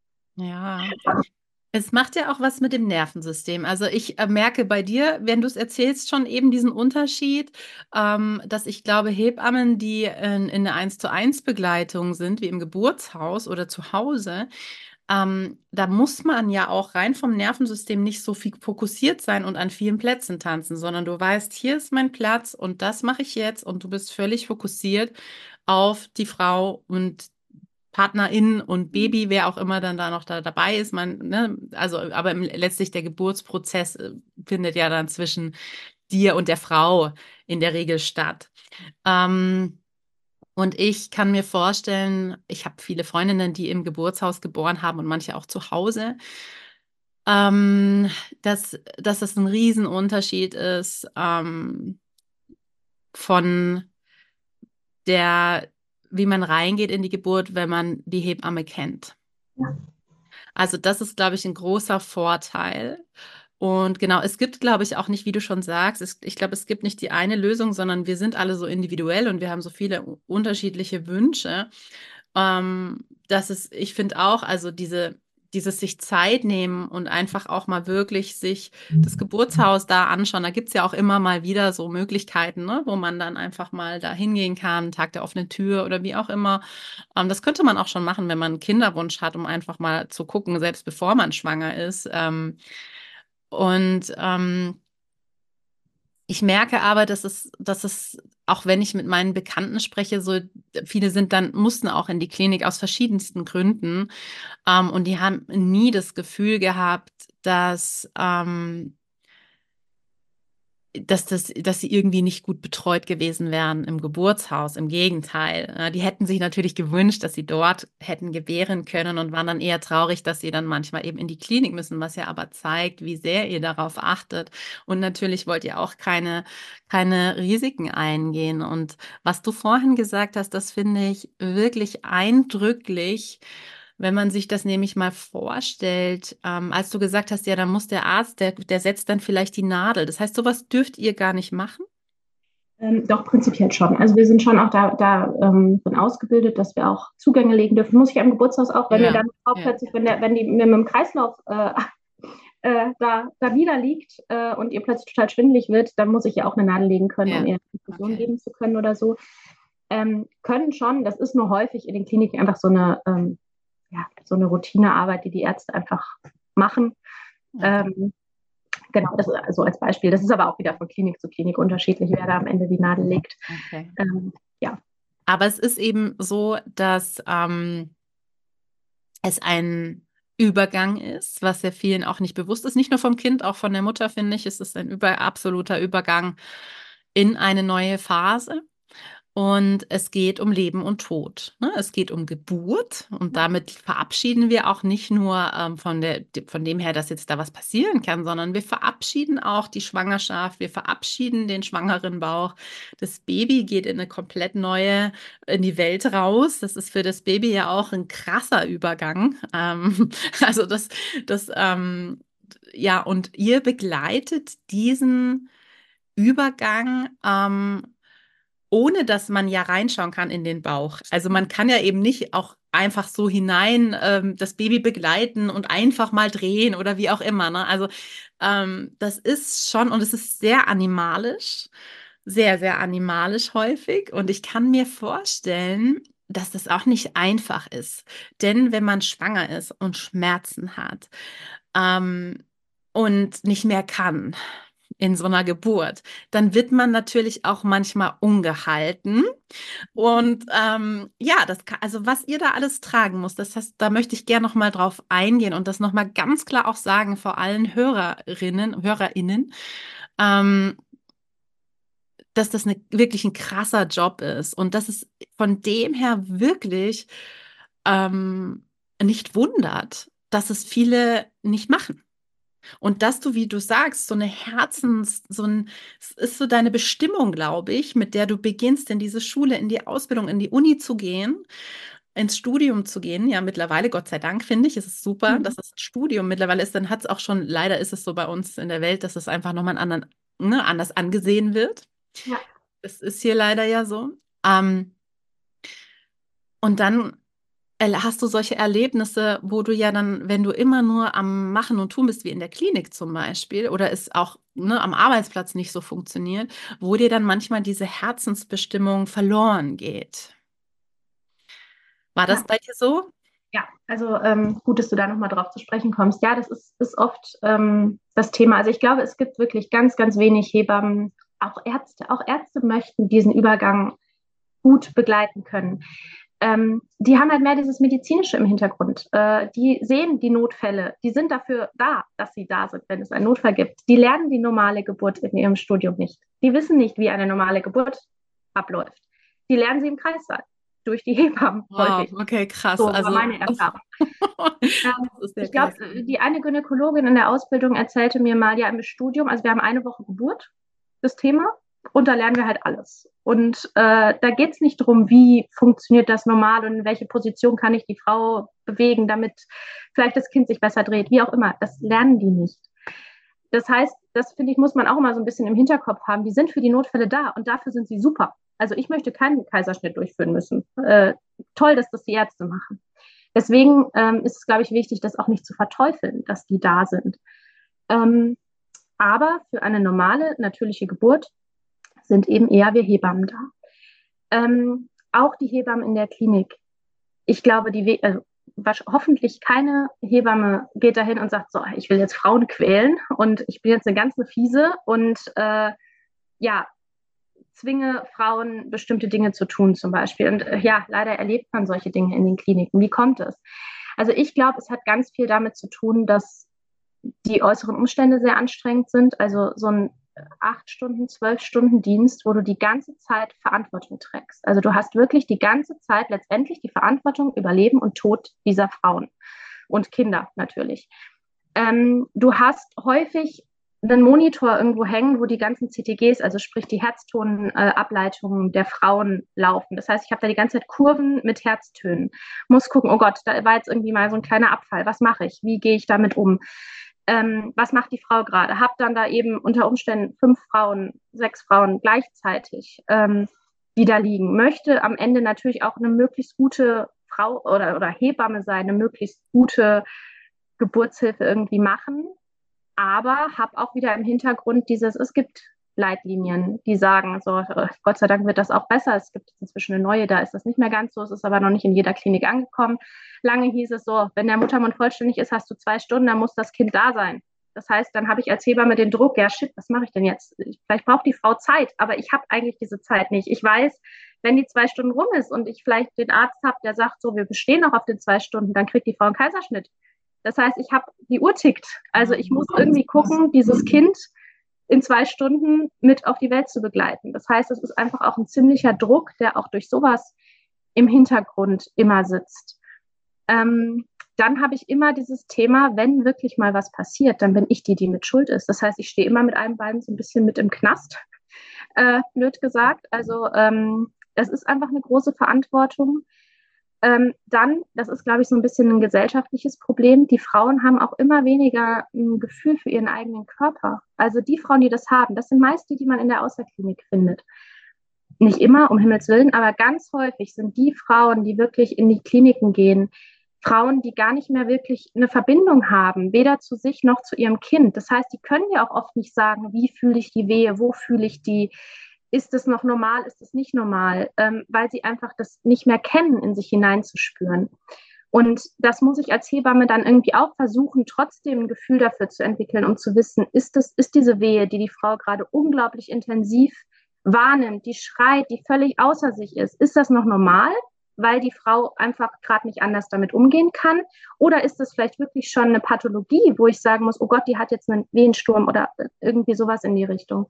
Ja. Es macht ja auch was mit dem Nervensystem. Also ich merke bei dir, wenn du es erzählst, schon eben diesen Unterschied, dass ich glaube, Hebammen, die in einer 1:1 Begleitung sind, wie im Geburtshaus oder zu Hause, da muss man ja auch rein vom Nervensystem nicht so viel fokussiert sein und an vielen Plätzen tanzen, sondern du weißt, hier ist mein Platz und das mache ich jetzt und du bist völlig fokussiert auf die Frau und Partnerin und Baby, wer auch immer dann da noch dabei ist, ne, also, aber letztlich der Geburtsprozess findet ja dann zwischen dir und der Frau in der Regel statt. Ähm, Und ich kann mir vorstellen, ich habe viele Freundinnen, die im Geburtshaus geboren haben und manche auch zu Hause, ähm, dass es ein Riesenunterschied ist, von der, wie man reingeht in die Geburt, wenn man die Hebamme kennt. Ja. Also das ist, glaube ich, ein großer Vorteil. Und genau, es gibt, glaube ich, auch nicht, wie du schon sagst, ich glaube, es gibt nicht die eine Lösung, sondern wir sind alle so individuell und wir haben so viele unterschiedliche Wünsche. Ich finde auch, also dieses sich Zeit nehmen und einfach auch mal wirklich sich das Geburtshaus da anschauen. Da gibt es ja auch immer mal wieder so Möglichkeiten, ne, wo man dann einfach mal da hingehen kann, Tag der offenen Tür oder wie auch immer. Das könnte man auch schon machen, wenn man einen Kinderwunsch hat, um einfach mal zu gucken, selbst bevor man schwanger ist. Und ich merke aber, dass es, auch wenn ich mit meinen Bekannten spreche, so viele mussten auch in die Klinik aus verschiedensten Gründen. Und die haben nie das Gefühl gehabt, dass sie irgendwie nicht gut betreut gewesen wären im Geburtshaus. Im Gegenteil. Die hätten sich natürlich gewünscht, dass sie dort hätten gebären können und waren dann eher traurig, dass sie dann manchmal eben in die Klinik müssen, was ja aber zeigt, wie sehr ihr darauf achtet. Und natürlich wollt ihr auch keine Risiken eingehen. Und was du vorhin gesagt hast, das finde ich wirklich eindrücklich. Wenn man sich das nämlich mal vorstellt, als du gesagt hast, ja, dann muss der Arzt, der setzt dann vielleicht die Nadel. Das heißt, sowas dürft ihr gar nicht machen? Doch, prinzipiell schon. Also wir sind schon auch drin ausgebildet, dass wir auch Zugänge legen dürfen. Muss ich am Geburtshaus auch, wenn mir Ja, dann auch ja, plötzlich, wenn die mir mit dem Kreislauf da niederliegt und ihr plötzlich total schwindelig wird, dann muss ich ja auch eine Nadel legen können, um ja, ihr Infusion okay. geben zu können oder so. Können schon, das ist nur häufig in den Kliniken einfach so eine Routinearbeit, die die Ärzte einfach machen. Okay, Ähm, genau, das ist also als Beispiel. Das ist aber auch wieder von Klinik zu Klinik unterschiedlich, wer da am Ende die Nadel legt. okay. Ja. Aber es ist eben so, dass es ein Übergang ist, was ja vielen auch nicht bewusst ist. Nicht nur vom Kind, auch von der Mutter, finde ich, ist es ein absoluter Übergang in eine neue Phase. Und es geht um Leben und Tod. Ne? Es geht um Geburt und damit verabschieden wir auch nicht nur von dem her, dass jetzt da was passieren kann, sondern wir verabschieden auch die Schwangerschaft, wir verabschieden den schwangeren Bauch. Das Baby geht in eine komplett neue, in die Welt raus. Das ist für das Baby ja auch ein krasser Übergang. Also ja, und ihr begleitet diesen Übergang. Ohne dass man ja reinschauen kann in den Bauch. Also man kann ja eben nicht auch einfach so hinein das Baby begleiten und einfach mal drehen oder wie auch immer. Ne? Also das ist schon, und es ist sehr animalisch, sehr, sehr animalisch häufig. Und ich kann mir vorstellen, dass das auch nicht einfach ist. Denn wenn man schwanger ist und Schmerzen hat ähm, und nicht mehr kann, in so einer Geburt, dann wird man natürlich auch manchmal ungehalten. Und ja, also was ihr da alles tragen muss, das heißt, da möchte ich gerne noch mal drauf eingehen und das noch mal ganz klar auch sagen, vor allen HörerInnen, ähm, dass das wirklich ein krasser Job ist und dass es von dem her wirklich ähm, nicht wundert, dass es viele nicht machen. Und dass du, wie du sagst, es ist so deine Bestimmung, glaube ich, mit der du beginnst, in diese Schule, in die Ausbildung, in die Uni zu gehen, ins Studium zu gehen. Ja, mittlerweile, Gott sei Dank, finde ich, ist es super, Mhm. dass es ein Studium mittlerweile ist. Dann hat es auch schon, leider ist es so bei uns in der Welt, dass es einfach nochmal anders angesehen wird. Ja. Das ist hier leider ja so. Ähm, und dann hast du solche Erlebnisse, wo du ja dann, wenn du immer nur am Machen und Tun bist, wie in der Klinik zum Beispiel, oder es auch ne, am Arbeitsplatz nicht so funktioniert, wo dir dann manchmal diese Herzensbestimmung verloren geht. War das Ja. bei dir so? Ja, also gut, dass du da nochmal drauf zu sprechen kommst. Ja, ist oft das Thema. Also ich glaube, es gibt wirklich ganz, ganz wenig Hebammen, auch Ärzte. Auch Ärzte möchten diesen Übergang gut begleiten können. Die haben halt mehr dieses Medizinische im Hintergrund. Die sehen die Notfälle, die sind dafür da, dass sie da sind, wenn es einen Notfall gibt. Die lernen die normale Geburt in ihrem Studium nicht. Die wissen nicht, wie eine normale Geburt abläuft. Die lernen sie im Kreissaal durch die Hebammen Wow, häufig. okay, krass. So war Also, meine Erfahrung. das ist ja Ich glaube, krass. die eine Gynäkologin in der Ausbildung erzählte mir mal, ja, im Studium, also wir haben eine Woche Geburt, das Thema, und da lernen wir halt alles. Und da geht es nicht darum, wie funktioniert das normal und in welche Position kann ich die Frau bewegen, damit vielleicht das Kind sich besser dreht, wie auch immer. Das lernen die nicht. Das heißt, das finde ich, muss man auch immer so ein bisschen im Hinterkopf haben. Die sind für die Notfälle da und dafür sind sie super. Also ich möchte keinen Kaiserschnitt durchführen müssen. Toll, dass das die Ärzte machen. Deswegen ist es, glaube ich, wichtig, das auch nicht zu verteufeln, dass die da sind. Ähm, aber für eine normale, natürliche Geburt sind eben eher wir Hebammen da. Auch die Hebammen in der Klinik. Ich glaube, hoffentlich keine Hebamme geht dahin und sagt, so, ich will jetzt Frauen quälen und ich bin jetzt eine ganze Fiese und ja, zwinge Frauen, bestimmte Dinge zu tun zum Beispiel. Und ja, leider erlebt man solche Dinge in den Kliniken. Wie kommt es? Also ich glaube, es hat ganz viel damit zu tun, dass die äußeren Umstände sehr anstrengend sind. Also so ein 8 Stunden, 12 Stunden Dienst, wo du die ganze Zeit Verantwortung trägst. Also du hast wirklich die ganze Zeit letztendlich die Verantwortung über Leben und Tod dieser Frauen und Kinder natürlich. Du hast häufig einen Monitor irgendwo hängen, wo die ganzen CTGs, also sprich die Herztonableitungen der Frauen laufen. Das heißt, ich habe da die ganze Zeit Kurven mit Herztönen. Muss gucken, oh Gott, da war jetzt irgendwie mal so ein kleiner Abfall. Was mache ich? Wie gehe ich damit um? Was macht die Frau gerade? Hab dann da eben unter Umständen 5 Frauen, 6 Frauen gleichzeitig, die da liegen. Möchte am Ende natürlich auch eine möglichst gute Frau oder Hebamme sein, eine möglichst gute Geburtshilfe irgendwie machen, aber habe auch wieder im Hintergrund es gibt Leitlinien, die sagen, so, Gott sei Dank wird das auch besser. Es gibt inzwischen eine neue, da ist das nicht mehr ganz so. Es ist aber noch nicht in jeder Klinik angekommen. Lange hieß es so, wenn der Muttermund vollständig ist, hast du 2 Stunden, dann muss das Kind da sein. Das heißt, dann habe ich als Hebamme den Druck, ja shit, was mache ich denn jetzt? Vielleicht braucht die Frau Zeit, aber ich habe eigentlich diese Zeit nicht. Ich weiß, wenn die 2 Stunden rum ist und ich vielleicht den Arzt habe, der sagt, so, wir bestehen noch auf den 2 Stunden, dann kriegt die Frau einen Kaiserschnitt. Das heißt, die Uhr tickt. Also ich muss irgendwie gucken, dieses Kind in 2 Stunden mit auf die Welt zu begleiten. Das heißt, es ist einfach auch ein ziemlicher Druck, der auch durch sowas im Hintergrund immer sitzt. Dann habe ich immer dieses Thema, wenn wirklich mal was passiert, dann bin ich die mit Schuld ist. Das heißt, ich stehe immer mit einem Bein so ein bisschen mit im Knast, blöd gesagt. Also das ist einfach eine große Verantwortung. Dann, das ist, glaube ich, so ein bisschen ein gesellschaftliches Problem, die Frauen haben auch immer weniger ein Gefühl für ihren eigenen Körper. Also die Frauen, die das haben, das sind meist die man in der Außerklinik findet. Nicht immer, um Himmels Willen, aber ganz häufig sind die Frauen, die wirklich in die Kliniken gehen, Frauen, die gar nicht mehr wirklich eine Verbindung haben, weder zu sich noch zu ihrem Kind. Das heißt, die können ja auch oft nicht sagen, wie fühle ich die Wehe, wo fühle ich die, ist es noch normal, ist es nicht normal, weil sie einfach das nicht mehr kennen, in sich hineinzuspüren. Und das muss ich als Hebamme dann irgendwie auch versuchen, trotzdem ein Gefühl dafür zu entwickeln, um zu wissen, ist diese Wehe, die die Frau gerade unglaublich intensiv wahrnimmt, die schreit, die völlig außer sich ist das noch normal, weil die Frau einfach gerade nicht anders damit umgehen kann? Oder ist das vielleicht wirklich schon eine Pathologie, wo ich sagen muss, oh Gott, die hat jetzt einen Wehensturm oder irgendwie sowas in die Richtung?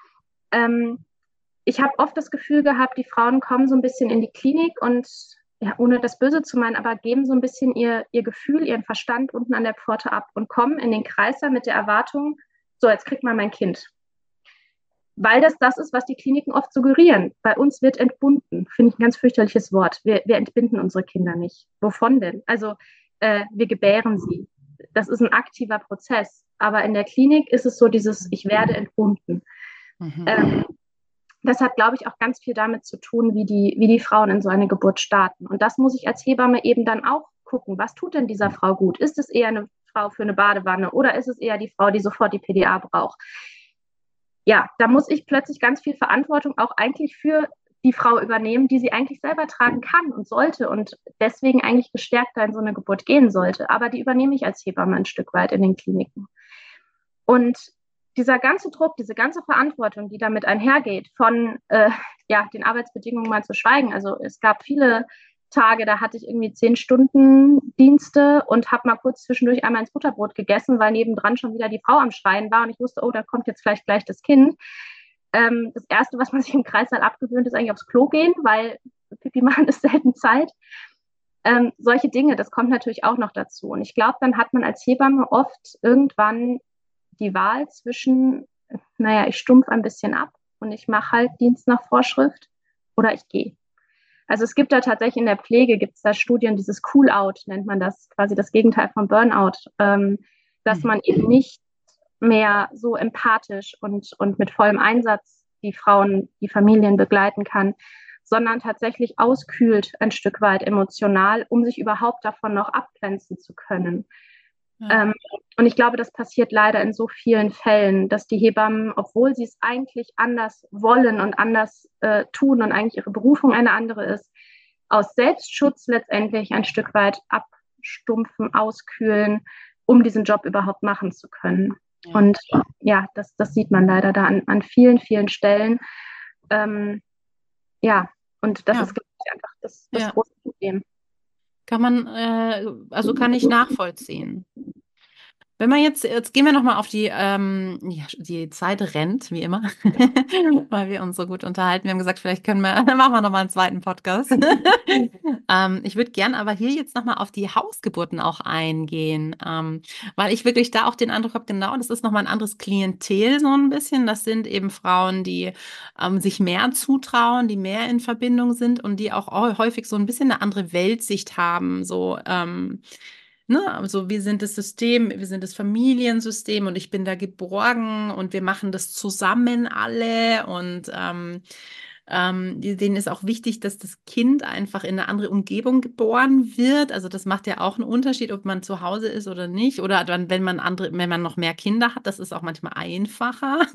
Ich habe oft das Gefühl gehabt, die Frauen kommen so ein bisschen in die Klinik und, ja, ohne das Böse zu meinen, aber geben so ein bisschen ihr Gefühl, ihren Verstand unten an der Pforte ab und kommen in den Kreißsaal mit der Erwartung, so, jetzt kriegt man mein Kind. Weil das ist, was die Kliniken oft suggerieren. Bei uns wird entbunden. Finde ich ein ganz fürchterliches Wort. Wir entbinden unsere Kinder nicht. Wovon denn? Also wir gebären sie. Das ist ein aktiver Prozess. Aber in der Klinik ist es so dieses, ich werde entbunden. Das hat, glaube ich, auch ganz viel damit zu tun, wie die Frauen in so eine Geburt starten. Und das muss ich als Hebamme eben dann auch gucken. Was tut denn dieser Frau gut? Ist es eher eine Frau für eine Badewanne oder ist es eher die Frau, die sofort die PDA braucht? Ja, da muss ich plötzlich ganz viel Verantwortung auch eigentlich für die Frau übernehmen, die sie eigentlich selber tragen kann und sollte und deswegen eigentlich gestärkter in so eine Geburt gehen sollte. Aber die übernehme ich als Hebamme ein Stück weit in den Kliniken. Und dieser ganze Druck, diese ganze Verantwortung, die damit einhergeht, von den Arbeitsbedingungen mal zu schweigen. Also es gab viele Tage, da hatte ich irgendwie 10-Stunden-Dienste und habe mal kurz zwischendurch einmal ins Butterbrot gegessen, weil nebendran schon wieder die Frau am Schreien war und ich wusste, oh, da kommt jetzt vielleicht gleich das Kind. Das Erste, was man sich im Kreissaal abgewöhnt, ist eigentlich aufs Klo gehen, weil Pipi machen ist selten Zeit. Solche Dinge, das kommt natürlich auch noch dazu. Und ich glaube, dann hat man als Hebamme oft irgendwann die Wahl zwischen, naja, ich stumpf ein bisschen ab und ich mache halt Dienst nach Vorschrift oder ich gehe. Also es gibt da tatsächlich in der Pflege, gibt es da Studien, dieses Cool-out nennt man das, quasi das Gegenteil von Burnout, dass man eben nicht mehr so empathisch und mit vollem Einsatz die Frauen, die Familien begleiten kann, sondern tatsächlich auskühlt ein Stück weit emotional, um sich überhaupt davon noch abgrenzen zu können. Ja. Und ich glaube, das passiert leider in so vielen Fällen, dass die Hebammen, obwohl sie es eigentlich anders wollen und anders tun und eigentlich ihre Berufung eine andere ist, aus Selbstschutz letztendlich ein Stück weit abstumpfen, auskühlen, um diesen Job überhaupt machen zu können. Ja. Und ja, das sieht man leider da an vielen, vielen Stellen. Ja, und das Ja. ist, glaube ich, einfach das Ja. große Problem. Kann man, also kann ich nachvollziehen. Wenn man jetzt gehen wir nochmal auf ja, die Zeit rennt, wie immer, weil wir uns so gut unterhalten. Wir haben gesagt, vielleicht machen wir nochmal einen zweiten Podcast. Ich würde gern aber hier jetzt nochmal auf die Hausgeburten auch eingehen, weil ich wirklich da auch den Eindruck habe, genau, das ist nochmal ein anderes Klientel so ein bisschen. Das sind eben Frauen, die sich mehr zutrauen, die mehr in Verbindung sind und die auch häufig so ein bisschen eine andere Weltsicht haben, so, ne, also wir sind das System, wir sind das Familiensystem und ich bin da geborgen und wir machen das zusammen alle und denen ist auch wichtig, dass das Kind einfach in eine andere Umgebung geboren wird. Also das macht ja auch einen Unterschied, ob man zu Hause ist oder nicht. Oder dann, wenn man noch mehr Kinder hat, das ist auch manchmal einfacher,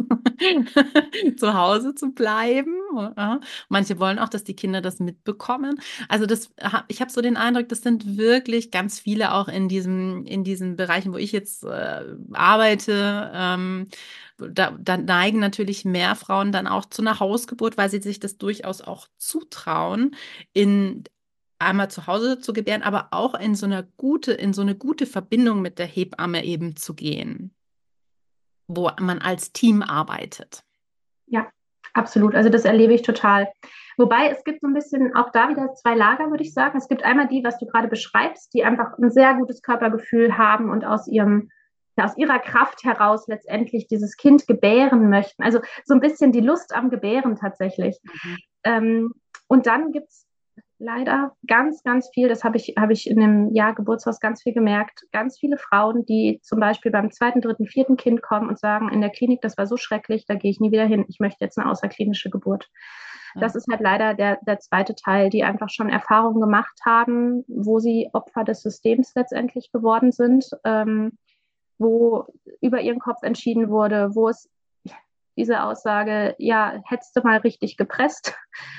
zu Hause zu bleiben. Ja. Manche wollen auch, dass die Kinder das mitbekommen. Also ich habe so den Eindruck, das sind wirklich ganz viele auch in diesen Bereichen, wo ich jetzt arbeite. Da neigen natürlich mehr Frauen dann auch zu einer Hausgeburt, weil sie sich das durchaus auch zutrauen, in einmal zu Hause zu gebären, aber auch in so eine gute Verbindung mit der Hebamme eben zu gehen, wo man als Team arbeitet. Ja, absolut. Also das erlebe ich total. Wobei es gibt so ein bisschen auch da wieder zwei Lager, würde ich sagen. Es gibt einmal die, was du gerade beschreibst, die einfach ein sehr gutes Körpergefühl haben und ja, aus ihrer Kraft heraus letztendlich dieses Kind gebären möchten. Also so ein bisschen die Lust am Gebären tatsächlich. Mhm. Und dann gibt es leider ganz, ganz viel, das habe ich in dem Jahr Geburtshaus ganz viel gemerkt, ganz viele Frauen, die zum Beispiel beim zweiten, dritten, vierten Kind kommen und sagen, in der Klinik, das war so schrecklich, da gehe ich nie wieder hin, ich möchte jetzt eine außerklinische Geburt. Ja. Das ist halt leider der zweite Teil, die einfach schon Erfahrungen gemacht haben, wo sie Opfer des Systems letztendlich geworden sind, wo über ihren Kopf entschieden wurde, wo es diese Aussage, ja, hättest du mal richtig gepresst,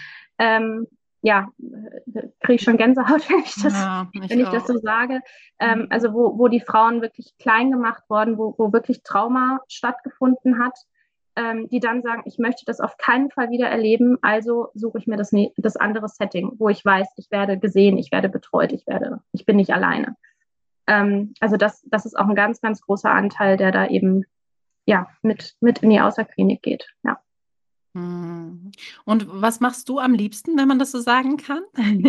ja, kriege ich schon Gänsehaut, Ja, wenn ich ich das auch. so sage. Mhm. Also wo die Frauen wirklich klein gemacht worden, wo wirklich Trauma stattgefunden hat, die dann sagen, ich möchte das auf keinen Fall wieder erleben, also suche ich mir das andere Setting, wo ich weiß, ich werde gesehen, ich werde betreut, ich bin nicht alleine. Also das ist auch ein ganz, ganz großer Anteil, der da eben ja mit in die Außerklinik geht. Ja. Hm. Und was machst du am liebsten, wenn man das so sagen kann?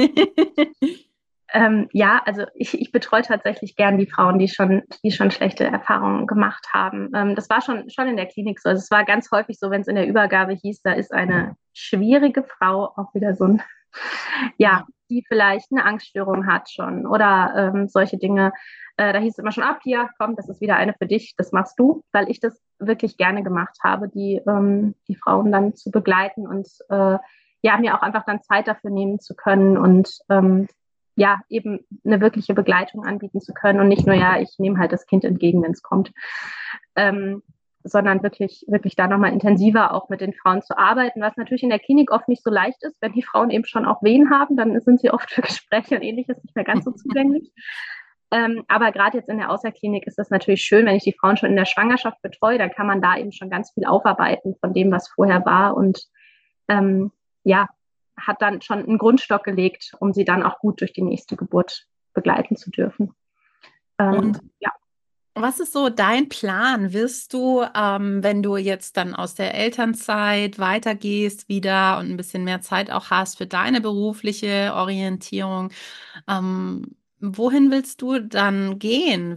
Ja, also ich betreue tatsächlich gern die Frauen, die schon schlechte Erfahrungen gemacht haben. Das war schon in der Klinik so. Also es war ganz häufig so, wenn es in der Übergabe hieß, da ist eine schwierige Frau, auch wieder so ein, ja, Ja. die vielleicht eine Angststörung hat schon oder solche Dinge. Da hieß es immer schon ab, hier, komm, das ist wieder eine für dich, das machst du, weil ich das wirklich gerne gemacht habe, die Frauen dann zu begleiten und ja, mir auch einfach dann Zeit dafür nehmen zu können und ja, eben eine wirkliche Begleitung anbieten zu können und nicht nur, ja, ich nehme halt das Kind entgegen, wenn es kommt, ähm, sondern wirklich da nochmal intensiver auch mit den Frauen zu arbeiten, was natürlich in der Klinik oft nicht so leicht ist. Wenn die Frauen eben schon auch Wehen haben, dann sind sie oft für Gespräche und ähnliches nicht mehr ganz so zugänglich. Aber gerade jetzt in der Außerklinik ist das natürlich schön, wenn ich die Frauen schon in der Schwangerschaft betreue, dann kann man da eben schon ganz viel aufarbeiten von dem, was vorher war und ja, hat dann schon einen Grundstock gelegt, um sie dann auch gut durch die nächste Geburt begleiten zu dürfen. Und Ja. Was ist so dein Plan? Wirst du, wenn du jetzt dann aus der Elternzeit weitergehst wieder und ein bisschen mehr Zeit auch hast für deine berufliche Orientierung, wohin willst du dann gehen?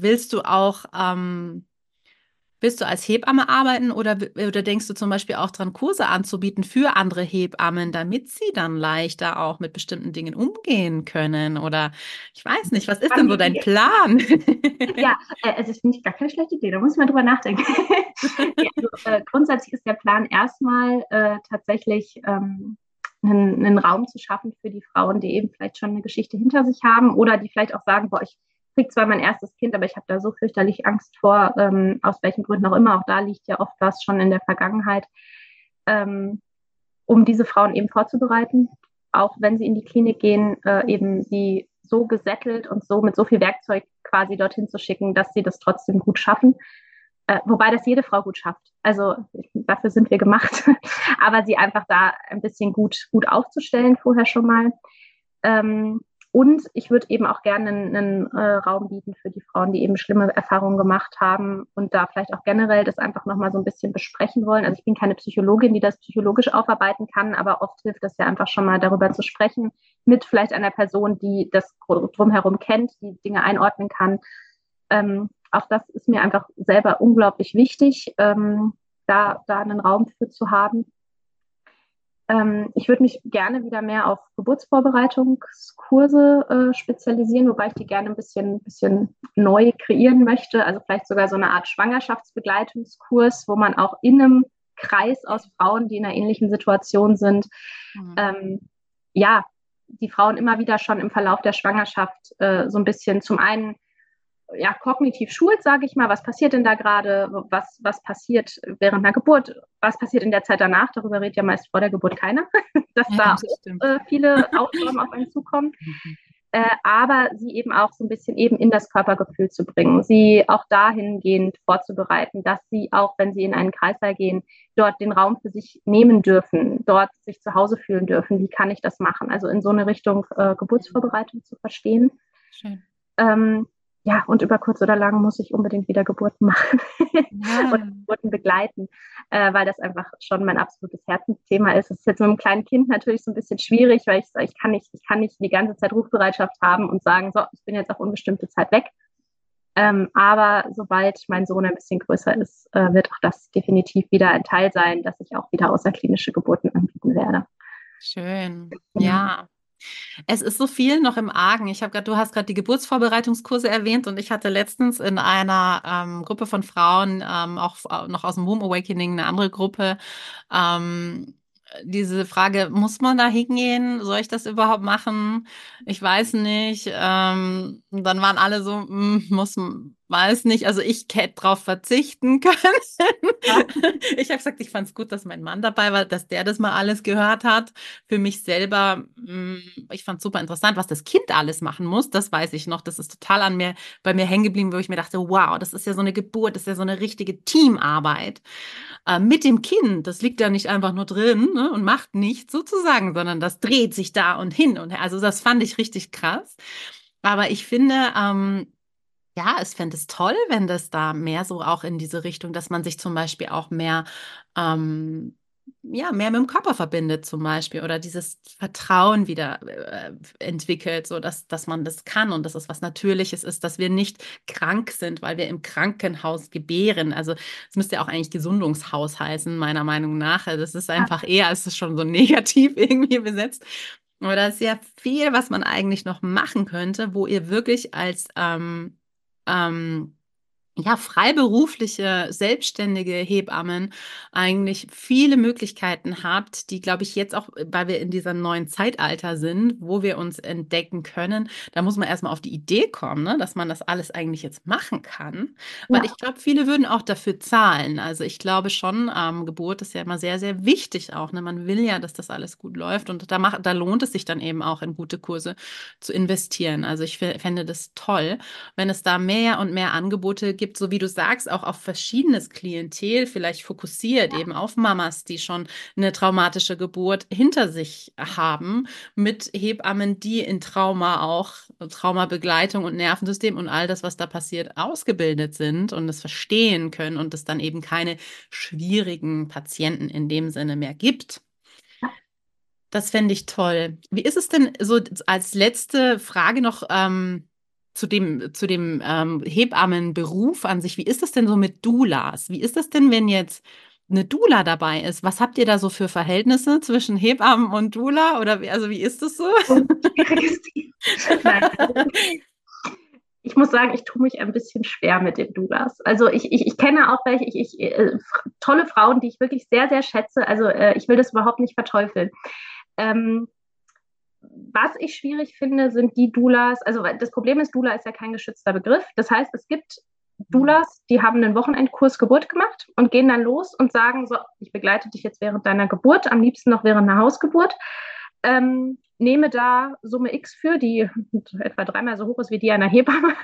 Willst du als Hebamme arbeiten oder denkst du zum Beispiel auch dran, Kurse anzubieten für andere Hebammen, damit sie dann leichter auch mit bestimmten Dingen umgehen können? Oder ich weiß nicht, was ist denn so Spannende dein Idee. Plan? Ja, also das finde ich gar keine schlechte Idee, da muss ich mal drüber nachdenken. Ja, also, grundsätzlich ist der Plan erstmal tatsächlich einen Raum zu schaffen für die Frauen, die eben vielleicht schon eine Geschichte hinter sich haben oder die vielleicht auch sagen, boah, ich kriege zwar mein erstes Kind, aber ich habe da so fürchterlich Angst vor, aus welchen Gründen auch immer. Auch da liegt ja oft was schon in der Vergangenheit, ähm, um diese Frauen eben vorzubereiten, auch wenn sie in die Klinik gehen, eben sie so gesättelt und so mit so viel Werkzeug quasi dorthin zu schicken, dass sie das trotzdem gut schaffen. Wobei das jede Frau gut schafft. Also dafür sind wir gemacht. Aber sie einfach da ein bisschen gut aufzustellen vorher schon mal. Ähm, und ich würde eben auch gerne einen Raum bieten für die Frauen, die eben schlimme Erfahrungen gemacht haben und da vielleicht auch generell das einfach nochmal so ein bisschen besprechen wollen. Also ich bin keine Psychologin, die das psychologisch aufarbeiten kann, aber oft hilft es ja einfach schon mal darüber zu sprechen mit vielleicht einer Person, die das drumherum kennt, die Dinge einordnen kann. Auch das ist mir einfach selber unglaublich wichtig, da einen Raum für zu haben. Ich würde mich gerne wieder mehr auf Geburtsvorbereitungskurse spezialisieren, wobei ich die gerne ein bisschen neu kreieren möchte. Also vielleicht sogar so eine Art Schwangerschaftsbegleitungskurs, wo man auch in einem Kreis aus Frauen, die in einer ähnlichen Situation sind, Mhm. ähm, ja, die Frauen immer wieder schon im Verlauf der Schwangerschaft so ein bisschen zum einen ja, kognitiv schult, sage ich mal, was passiert denn da gerade, was passiert während einer Geburt, was passiert in der Zeit danach, darüber redet ja meist vor der Geburt keiner, dass Ja, da das stimmt. viele Aufgaben auf einen zukommen, Mhm. aber sie eben auch so ein bisschen eben in das Körpergefühl zu bringen, sie auch dahingehend vorzubereiten, dass sie auch, wenn sie in einen Kreißsaal gehen, dort den Raum für sich nehmen dürfen, dort sich zu Hause fühlen dürfen, wie kann ich das machen, also in so eine Richtung Geburtsvorbereitung zu verstehen. Schön. Ähm, ja, und über kurz oder lang muss ich unbedingt wieder Geburten machen Ja. und Geburten begleiten, weil das einfach schon mein absolutes Herzensthema ist. Es ist jetzt mit einem kleinen Kind natürlich so ein bisschen schwierig, weil ich kann nicht die ganze Zeit Rufbereitschaft haben und sagen, so, ich bin jetzt auf unbestimmte Zeit weg. Aber sobald mein Sohn ein bisschen größer ist, wird auch das definitiv wieder ein Teil sein, dass ich auch wieder außerklinische Geburten anbieten werde. Schön. Genau. Ja. Es ist so viel noch im Argen. Du hast gerade die Geburtsvorbereitungskurse erwähnt und ich hatte letztens in einer Gruppe von Frauen, auch noch aus dem Womb Awakening, eine andere Gruppe, diese Frage, muss man da hingehen? Soll ich das überhaupt machen? Ich weiß nicht. Und dann waren alle so, weiß nicht. Also ich hätte drauf verzichten können. Ja. Ich habe gesagt, ich fand es gut, dass mein Mann dabei war, dass der das mal alles gehört hat. Für mich selber, ich fand es super interessant, was das Kind alles machen muss. Das weiß ich noch. Das ist total bei mir hängen geblieben, wo ich mir dachte, wow, das ist ja so eine Geburt, das ist ja so eine richtige Teamarbeit mit dem Kind. Das liegt da nicht einfach nur drin, ne, und macht nichts sozusagen, sondern das dreht sich da und hin und her. Also das fand ich richtig krass. Aber ich finde, ja, ich fände es toll, wenn das da mehr so auch in diese Richtung, dass man sich zum Beispiel auch mehr, ja, mehr mit dem Körper verbindet zum Beispiel oder dieses Vertrauen wieder entwickelt, so dass man das kann und dass es was Natürliches ist, dass wir nicht krank sind, weil wir im Krankenhaus gebären. Also es müsste ja auch eigentlich Gesundungshaus heißen, meiner Meinung nach. Also das ist einfach eher, es ist schon so negativ irgendwie besetzt. Aber da ist ja viel, was man eigentlich noch machen könnte, wo ihr wirklich als ähm, ja, freiberufliche, selbstständige Hebammen eigentlich viele Möglichkeiten habt, die, glaube ich, jetzt auch, weil wir in diesem neuen Zeitalter sind, wo wir uns entdecken können, da muss man erstmal auf die Idee kommen, ne, dass man das alles eigentlich jetzt machen kann. Weil Ja. ich glaube, viele würden auch dafür zahlen. Also ich glaube schon, Geburt ist ja immer sehr, sehr wichtig auch. Ne? Man will ja, dass das alles gut läuft und da lohnt es sich dann eben auch in gute Kurse zu investieren. Also ich fände das toll, wenn es da mehr und mehr Angebote gibt, so wie du sagst, auch auf verschiedenes Klientel, vielleicht fokussiert eben auf Mamas, die schon eine traumatische Geburt hinter sich haben, mit Hebammen, die in Trauma auch, Traumabegleitung und Nervensystem und all das, was da passiert, ausgebildet sind und es verstehen können und es dann eben keine schwierigen Patienten in dem Sinne mehr gibt. Das fände ich toll. Wie ist es denn so als letzte Frage noch zu dem Hebammenberuf an sich? Wie ist es denn so mit Doulas? Wie ist es denn, wenn jetzt eine Doula dabei ist? Was habt ihr da so für Verhältnisse zwischen Hebammen und Doula? Oder also wie ist es so? Und schwieriges Thema. Nein, also ich muss sagen, ich tue mich ein bisschen schwer mit den Doulas. Also ich kenne auch welche, tolle Frauen, die ich wirklich sehr, sehr schätze. Also ich will das überhaupt nicht verteufeln. Ähm, Was ich schwierig finde, sind die Doulas. Also das Problem ist, Doula ist ja kein geschützter Begriff. Das heißt, es gibt Doulas, die haben einen Wochenendkurs Geburt gemacht und gehen dann los und sagen, so, ich begleite dich jetzt während deiner Geburt, am liebsten noch während einer Hausgeburt. Nehme da Summe X für, die etwa dreimal so hoch ist wie die einer Hebamme,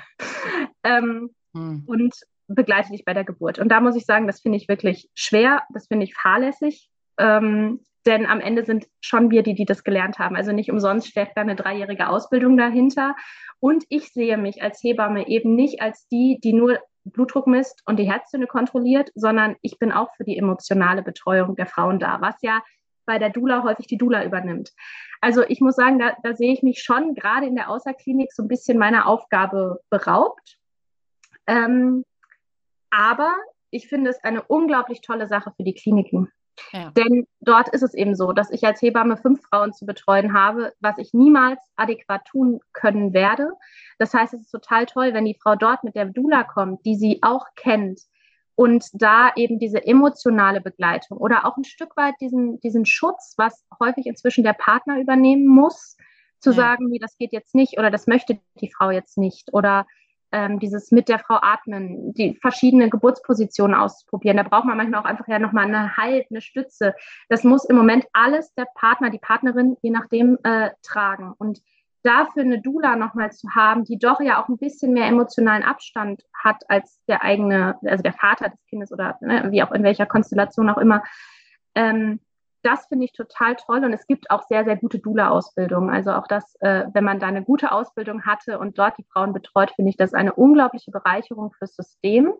Hm. und begleite dich bei der Geburt. Und da muss ich sagen, das finde ich wirklich schwer, das finde ich fahrlässig, denn am Ende sind schon wir die das gelernt haben. Also nicht umsonst steckt da eine dreijährige Ausbildung dahinter. Und ich sehe mich als Hebamme eben nicht als die nur Blutdruck misst und die Herztöne kontrolliert, sondern ich bin auch für die emotionale Betreuung der Frauen da, was ja bei der Doula häufig die Doula übernimmt. Also ich muss sagen, da sehe ich mich schon gerade in der Außerklinik so ein bisschen meiner Aufgabe beraubt. Ähm, aber ich finde es eine unglaublich tolle Sache für die Kliniken. Ja. Denn dort ist es eben so, dass ich als Hebamme 5 Frauen zu betreuen habe, was ich niemals adäquat tun können werde. Das heißt, es ist total toll, wenn die Frau dort mit der Doula kommt, die sie auch kennt und da eben diese emotionale Begleitung oder auch ein Stück weit diesen Schutz, was häufig inzwischen der Partner übernehmen muss, zu Ja. sagen, nee, das geht jetzt nicht oder das möchte die Frau jetzt nicht oder dieses mit der Frau atmen, die verschiedenen Geburtspositionen auszuprobieren. Da braucht man manchmal auch einfach ja nochmal eine Halt, eine Stütze. Das muss im Moment alles der Partner, die Partnerin, je nachdem, tragen. Und dafür eine Doula nochmal zu haben, die doch ja auch ein bisschen mehr emotionalen Abstand hat als der eigene, also der Vater des Kindes oder ne, wie auch in welcher Konstellation auch immer, ähm, das finde ich total toll und es gibt auch sehr, sehr gute Doula-Ausbildungen. Also auch das, wenn man da eine gute Ausbildung hatte und dort die Frauen betreut, finde ich das eine unglaubliche Bereicherung fürs System.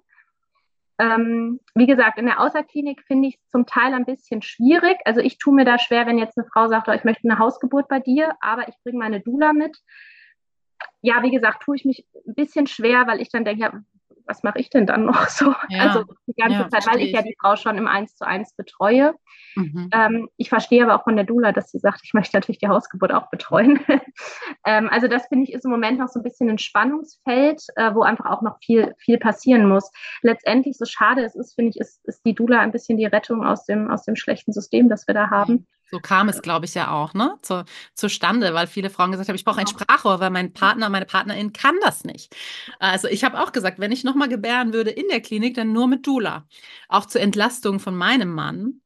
Wie gesagt, in der Außerklinik finde ich es zum Teil ein bisschen schwierig. Also ich tue mir da schwer, wenn jetzt eine Frau sagt, oh, ich möchte eine Hausgeburt bei dir, aber ich bringe meine Doula mit. Ja, wie gesagt, tue ich mich ein bisschen schwer, weil ich dann denke, ja, was mache ich denn dann noch so? Also Ja, die ganze ja, Zeit, weil verstehe ich ja ich. die Frau schon im 1:1 betreue. Mhm. Ich verstehe aber auch von der Doula, dass sie sagt, ich möchte natürlich die Hausgeburt auch betreuen. Also das finde ich ist im Moment noch so ein bisschen ein Spannungsfeld, wo einfach auch noch viel passieren muss. Letztendlich, so schade es ist, finde ich, ist die Doula ein bisschen die Rettung aus dem schlechten System, das wir da Ja. haben. So kam es, glaube ich, ja auch, ne? Zustande, weil viele Frauen gesagt haben, ich brauche ein Sprachrohr, weil mein Partner, meine Partnerin kann das nicht. Also ich habe auch gesagt, wenn ich nochmal gebären würde in der Klinik, dann nur mit Doula. Auch zur Entlastung von meinem Mann.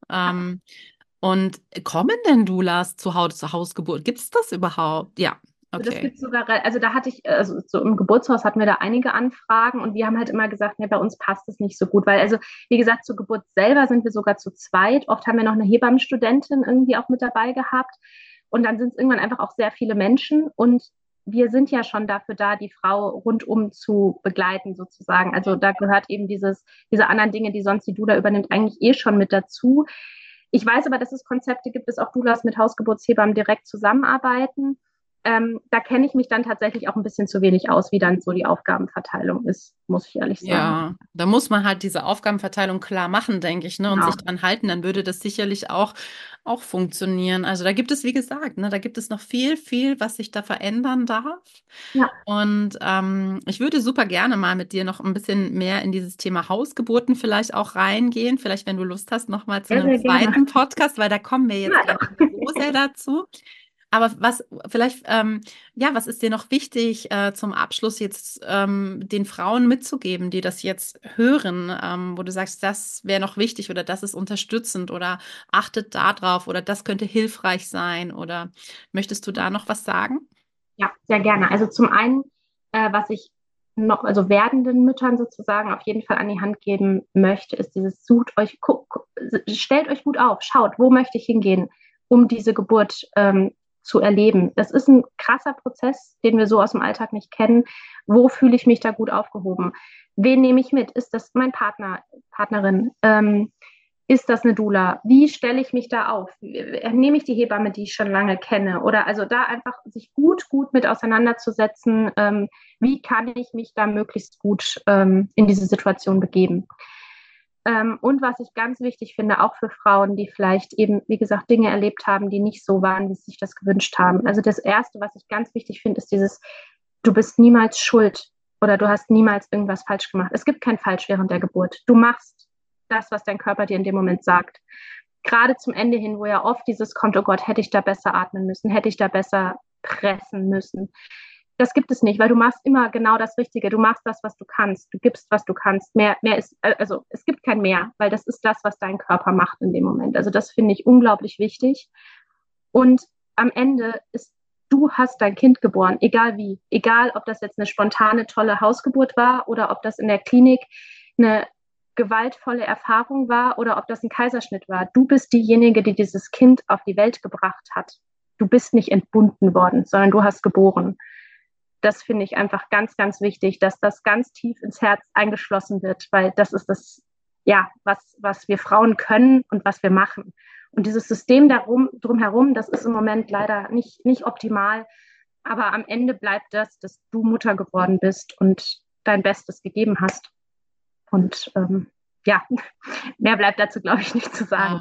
Und kommen denn Doulas zur Hausgeburt? Gibt es das überhaupt? Ja, Also das okay. gibt sogar, also da hatte ich, also so im Geburtshaus hatten wir da einige Anfragen und wir haben halt immer gesagt, nee, bei uns passt es nicht so gut, weil also, wie gesagt, zur Geburt selber sind wir sogar zu zweit. Oft haben wir noch eine Hebammenstudentin irgendwie auch mit dabei gehabt und dann sind es irgendwann einfach auch sehr viele Menschen und wir sind ja schon dafür da, die Frau rundum zu begleiten sozusagen. Also da gehört eben diese anderen Dinge, die sonst die Doula übernimmt, eigentlich eh schon mit dazu. Ich weiß aber, dass es Konzepte gibt, dass auch Doulas mit Hausgeburtshebammen direkt zusammenarbeiten. Da kenne ich mich dann tatsächlich auch ein bisschen zu wenig aus, wie dann so die Aufgabenverteilung ist, muss ich ehrlich sagen. Ja, da muss man halt diese Aufgabenverteilung klar machen, denke ich, ne, und Genau. sich dran halten, dann würde das sicherlich auch funktionieren. Also da gibt es, wie gesagt, ne, da gibt es noch viel, was sich da verändern darf. Ja, Und ich würde super gerne mal mit dir noch ein bisschen mehr in dieses Thema Hausgeburten vielleicht auch reingehen. Vielleicht, wenn du Lust hast, noch mal zu sehr, einem sehr gerne. zweiten Podcast, weil da kommen wir jetzt Ja, gleich doch. so sehr dazu. Aber was vielleicht, ja, was ist dir noch wichtig, zum Abschluss jetzt den Frauen mitzugeben, die das jetzt hören, wo du sagst, das wäre noch wichtig oder das ist unterstützend oder achtet da drauf oder das könnte hilfreich sein oder möchtest du da noch was sagen? Ja, sehr gerne. Also zum einen, was ich noch, also werdenden Müttern sozusagen auf jeden Fall an die Hand geben möchte, ist dieses stellt euch gut auf, schaut, wo möchte ich hingehen, um diese Geburt zu erleben. Das ist ein krasser Prozess, den wir so aus dem Alltag nicht kennen. Wo fühle ich mich da gut aufgehoben? Wen nehme ich mit? Ist das mein Partner, Partnerin? Ist das eine Doula? Wie stelle ich mich da auf? Nehme ich die Hebamme, die ich schon lange kenne? Oder also da einfach sich gut mit auseinanderzusetzen, wie kann ich mich da möglichst gut in diese Situation begeben? Und was ich ganz wichtig finde, auch für Frauen, die vielleicht eben, wie gesagt, Dinge erlebt haben, die nicht so waren, wie sie sich das gewünscht haben. Also das Erste, was ich ganz wichtig finde, ist dieses, du bist niemals schuld oder du hast niemals irgendwas falsch gemacht. Es gibt kein Falsch während der Geburt. Du machst das, was dein Körper dir in dem Moment sagt. Gerade zum Ende hin, wo ja oft dieses kommt, oh Gott, hätte ich da besser atmen müssen, hätte ich da besser pressen müssen. Das gibt es nicht, weil du machst immer genau das Richtige. Du machst das, was du kannst. Du gibst, was du kannst. Mehr ist, also es gibt kein Mehr, weil das ist das, was dein Körper macht in dem Moment. Also das finde ich unglaublich wichtig. Und am Ende ist, du hast dein Kind geboren, egal wie. Egal, ob das jetzt eine spontane, tolle Hausgeburt war oder ob das in der Klinik eine gewaltvolle Erfahrung war oder ob das ein Kaiserschnitt war. Du bist diejenige, die dieses Kind auf die Welt gebracht hat. Du bist nicht entbunden worden, sondern du hast geboren. Das finde ich einfach ganz wichtig, dass das ganz tief ins Herz eingeschlossen wird, weil das ist das, ja, was wir Frauen können und was wir machen. Und dieses System drumherum, das ist im Moment leider nicht optimal. Aber am Ende bleibt das, dass du Mutter geworden bist und dein Bestes gegeben hast. Und ja, mehr bleibt dazu, glaube ich, nicht zu sagen.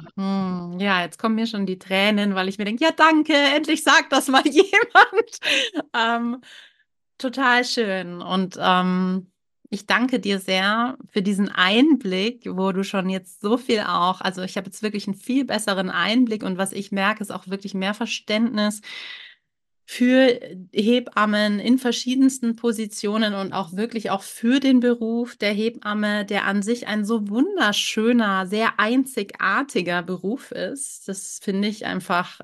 Ja, jetzt kommen mir schon die Tränen, weil ich mir denke, ja, danke, endlich sagt das mal jemand. Ähm, Total schön. Und ich danke dir sehr für diesen Einblick, wo du schon jetzt so viel auch, also ich habe jetzt wirklich einen viel besseren Einblick und was ich merke, ist auch wirklich mehr Verständnis für Hebammen in verschiedensten Positionen und auch wirklich auch für den Beruf der Hebamme, der an sich ein so wunderschöner, sehr einzigartiger Beruf ist. Das finde ich einfach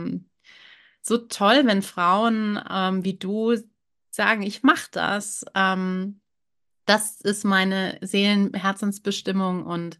so toll, wenn Frauen wie du sagen, ich mache das. Das ist meine Seelenherzensbestimmung und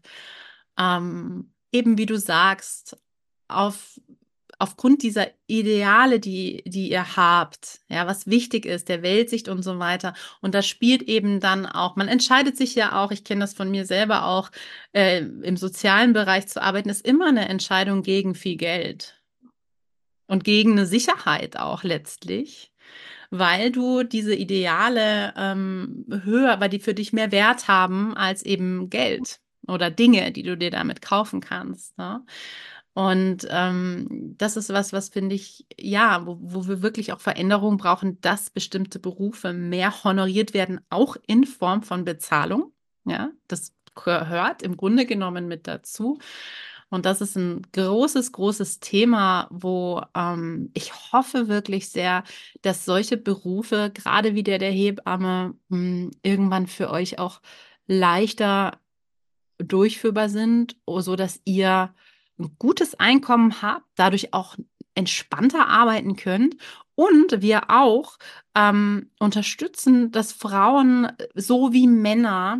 eben wie du sagst, auf, aufgrund dieser Ideale, die ihr habt, ja, was wichtig ist, der Weltsicht und so weiter. Und das spielt eben dann auch, man entscheidet sich ja auch, ich kenne das von mir selber auch, im sozialen Bereich zu arbeiten, ist immer eine Entscheidung gegen viel Geld und gegen eine Sicherheit auch letztlich, weil du diese Ideale höher, weil die für dich mehr Wert haben als eben Geld oder Dinge, die du dir damit kaufen kannst. Ne? Und das ist was, was finde ich, ja, wo wir wirklich auch Veränderungen brauchen, dass bestimmte Berufe mehr honoriert werden, auch in Form von Bezahlung. Ja, das gehört im Grunde genommen mit dazu. Und das ist ein großes Thema, wo ich hoffe wirklich sehr, dass solche Berufe, gerade wie der Hebamme, irgendwann für euch auch leichter durchführbar sind, so dass ihr ein gutes Einkommen habt, dadurch auch entspannter arbeiten könnt und wir auch unterstützen, dass Frauen so wie Männer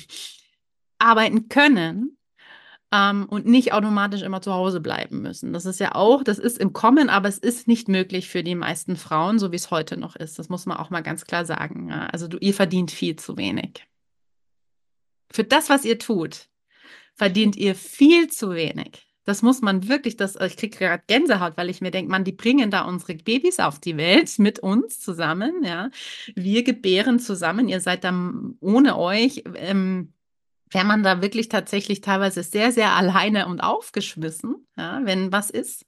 arbeiten können und nicht automatisch immer zu Hause bleiben müssen. Das ist ja auch, das ist im Kommen, aber es ist nicht möglich für die meisten Frauen, so wie es heute noch ist. Das muss man auch mal ganz klar sagen. Ja. Also ihr verdient viel zu wenig. Für das, was ihr tut, verdient ihr viel zu wenig. Das muss man wirklich, ich kriege gerade Gänsehaut, weil ich mir denke, man, die bringen da unsere Babys auf die Welt mit uns zusammen, ja. Wir gebären zusammen, ihr seid dann ohne euch, wäre man da wirklich tatsächlich teilweise sehr alleine und aufgeschmissen, ja, wenn was ist.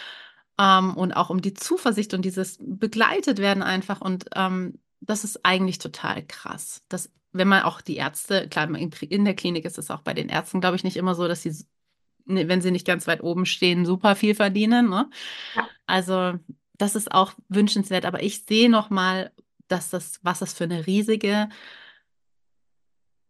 Und auch um die Zuversicht und dieses begleitet werden einfach. Und das ist eigentlich total krass. Das, wenn man auch die Ärzte, klar, in der Klinik ist es auch bei den Ärzten, glaube ich, nicht immer so, dass sie, wenn sie nicht ganz weit oben stehen, super viel verdienen. Ne? Ja. Also das ist auch wünschenswert. Aber ich sehe noch mal, dass das, was das für eine riesige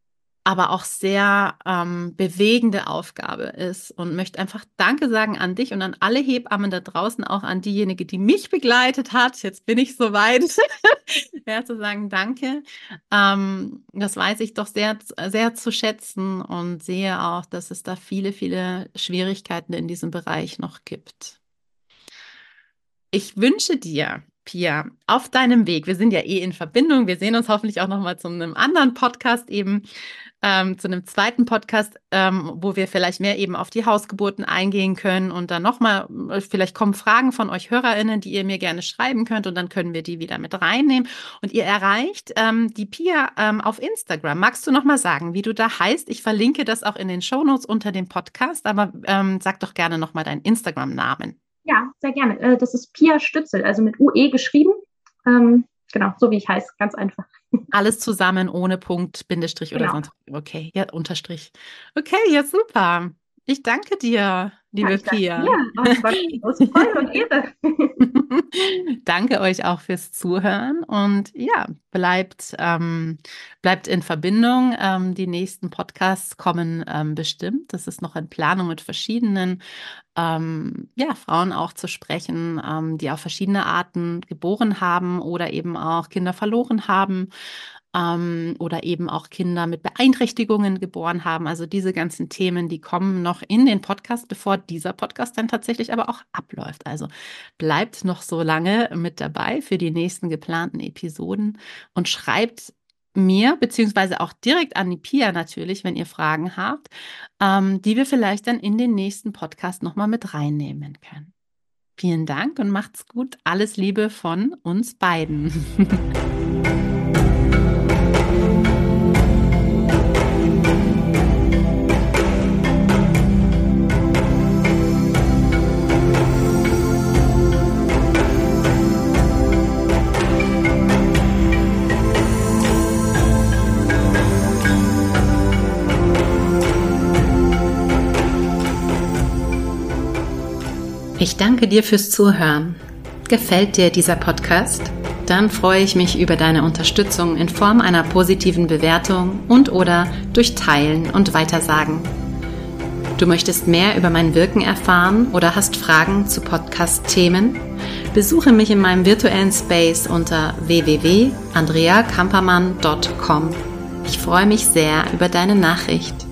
aber auch sehr bewegende Aufgabe ist und möchte einfach Danke sagen an dich und an alle Hebammen da draußen, auch an diejenige, die mich begleitet hat. Jetzt bin ich soweit, ja, zu sagen Danke. Das weiß ich doch sehr, sehr zu schätzen und sehe auch, dass es da viele, viele Schwierigkeiten in diesem Bereich noch gibt. Ich wünsche dir, Pia, auf deinem Weg, wir sind ja eh in Verbindung, wir sehen uns hoffentlich auch nochmal zu einem anderen Podcast eben, zu einem zweiten Podcast, wo wir vielleicht mehr eben auf die Hausgeburten eingehen können und dann nochmal, vielleicht kommen Fragen von euch HörerInnen, die ihr mir gerne schreiben könnt und dann können wir die wieder mit reinnehmen. Und ihr erreicht die Pia auf Instagram. Magst du nochmal sagen, wie du da heißt? Ich verlinke das auch in den Shownotes unter dem Podcast, aber sag doch gerne nochmal deinen Instagram-Namen. Ja, sehr gerne. Das ist Pia Stützel, also mit UE geschrieben. Genau, so wie ich heiße, ganz einfach. Alles zusammen, ohne Punkt, Bindestrich oder Genau. sonst. Okay, ja, Unterstrich. Okay, ja, super. Ich danke dir, liebe Pia. Ja, es war eine große Freude und Ehre. Danke euch auch fürs Zuhören und ja, bleibt in Verbindung. Die nächsten Podcasts kommen bestimmt. Das ist noch in Planung mit verschiedenen Frauen auch zu sprechen, die auf verschiedene Arten geboren haben oder eben auch Kinder verloren haben. Oder eben auch Kinder mit Beeinträchtigungen geboren haben. Also diese ganzen Themen, die kommen noch in den Podcast, bevor dieser Podcast dann tatsächlich aber auch abläuft. Also bleibt noch so lange mit dabei für die nächsten geplanten Episoden und schreibt mir, beziehungsweise auch direkt an die Pia natürlich, wenn ihr Fragen habt, die wir vielleicht dann in den nächsten Podcast nochmal mit reinnehmen können. Vielen Dank und macht's gut. Alles Liebe von uns beiden. Ich danke dir fürs Zuhören. Gefällt dir dieser Podcast? Dann freue ich mich über deine Unterstützung in Form einer positiven Bewertung und/oder durch Teilen und Weitersagen. Du möchtest mehr über mein Wirken erfahren oder hast Fragen zu Podcast-Themen? Besuche mich in meinem virtuellen Space unter www.andreakampermann.com. Ich freue mich sehr über deine Nachricht.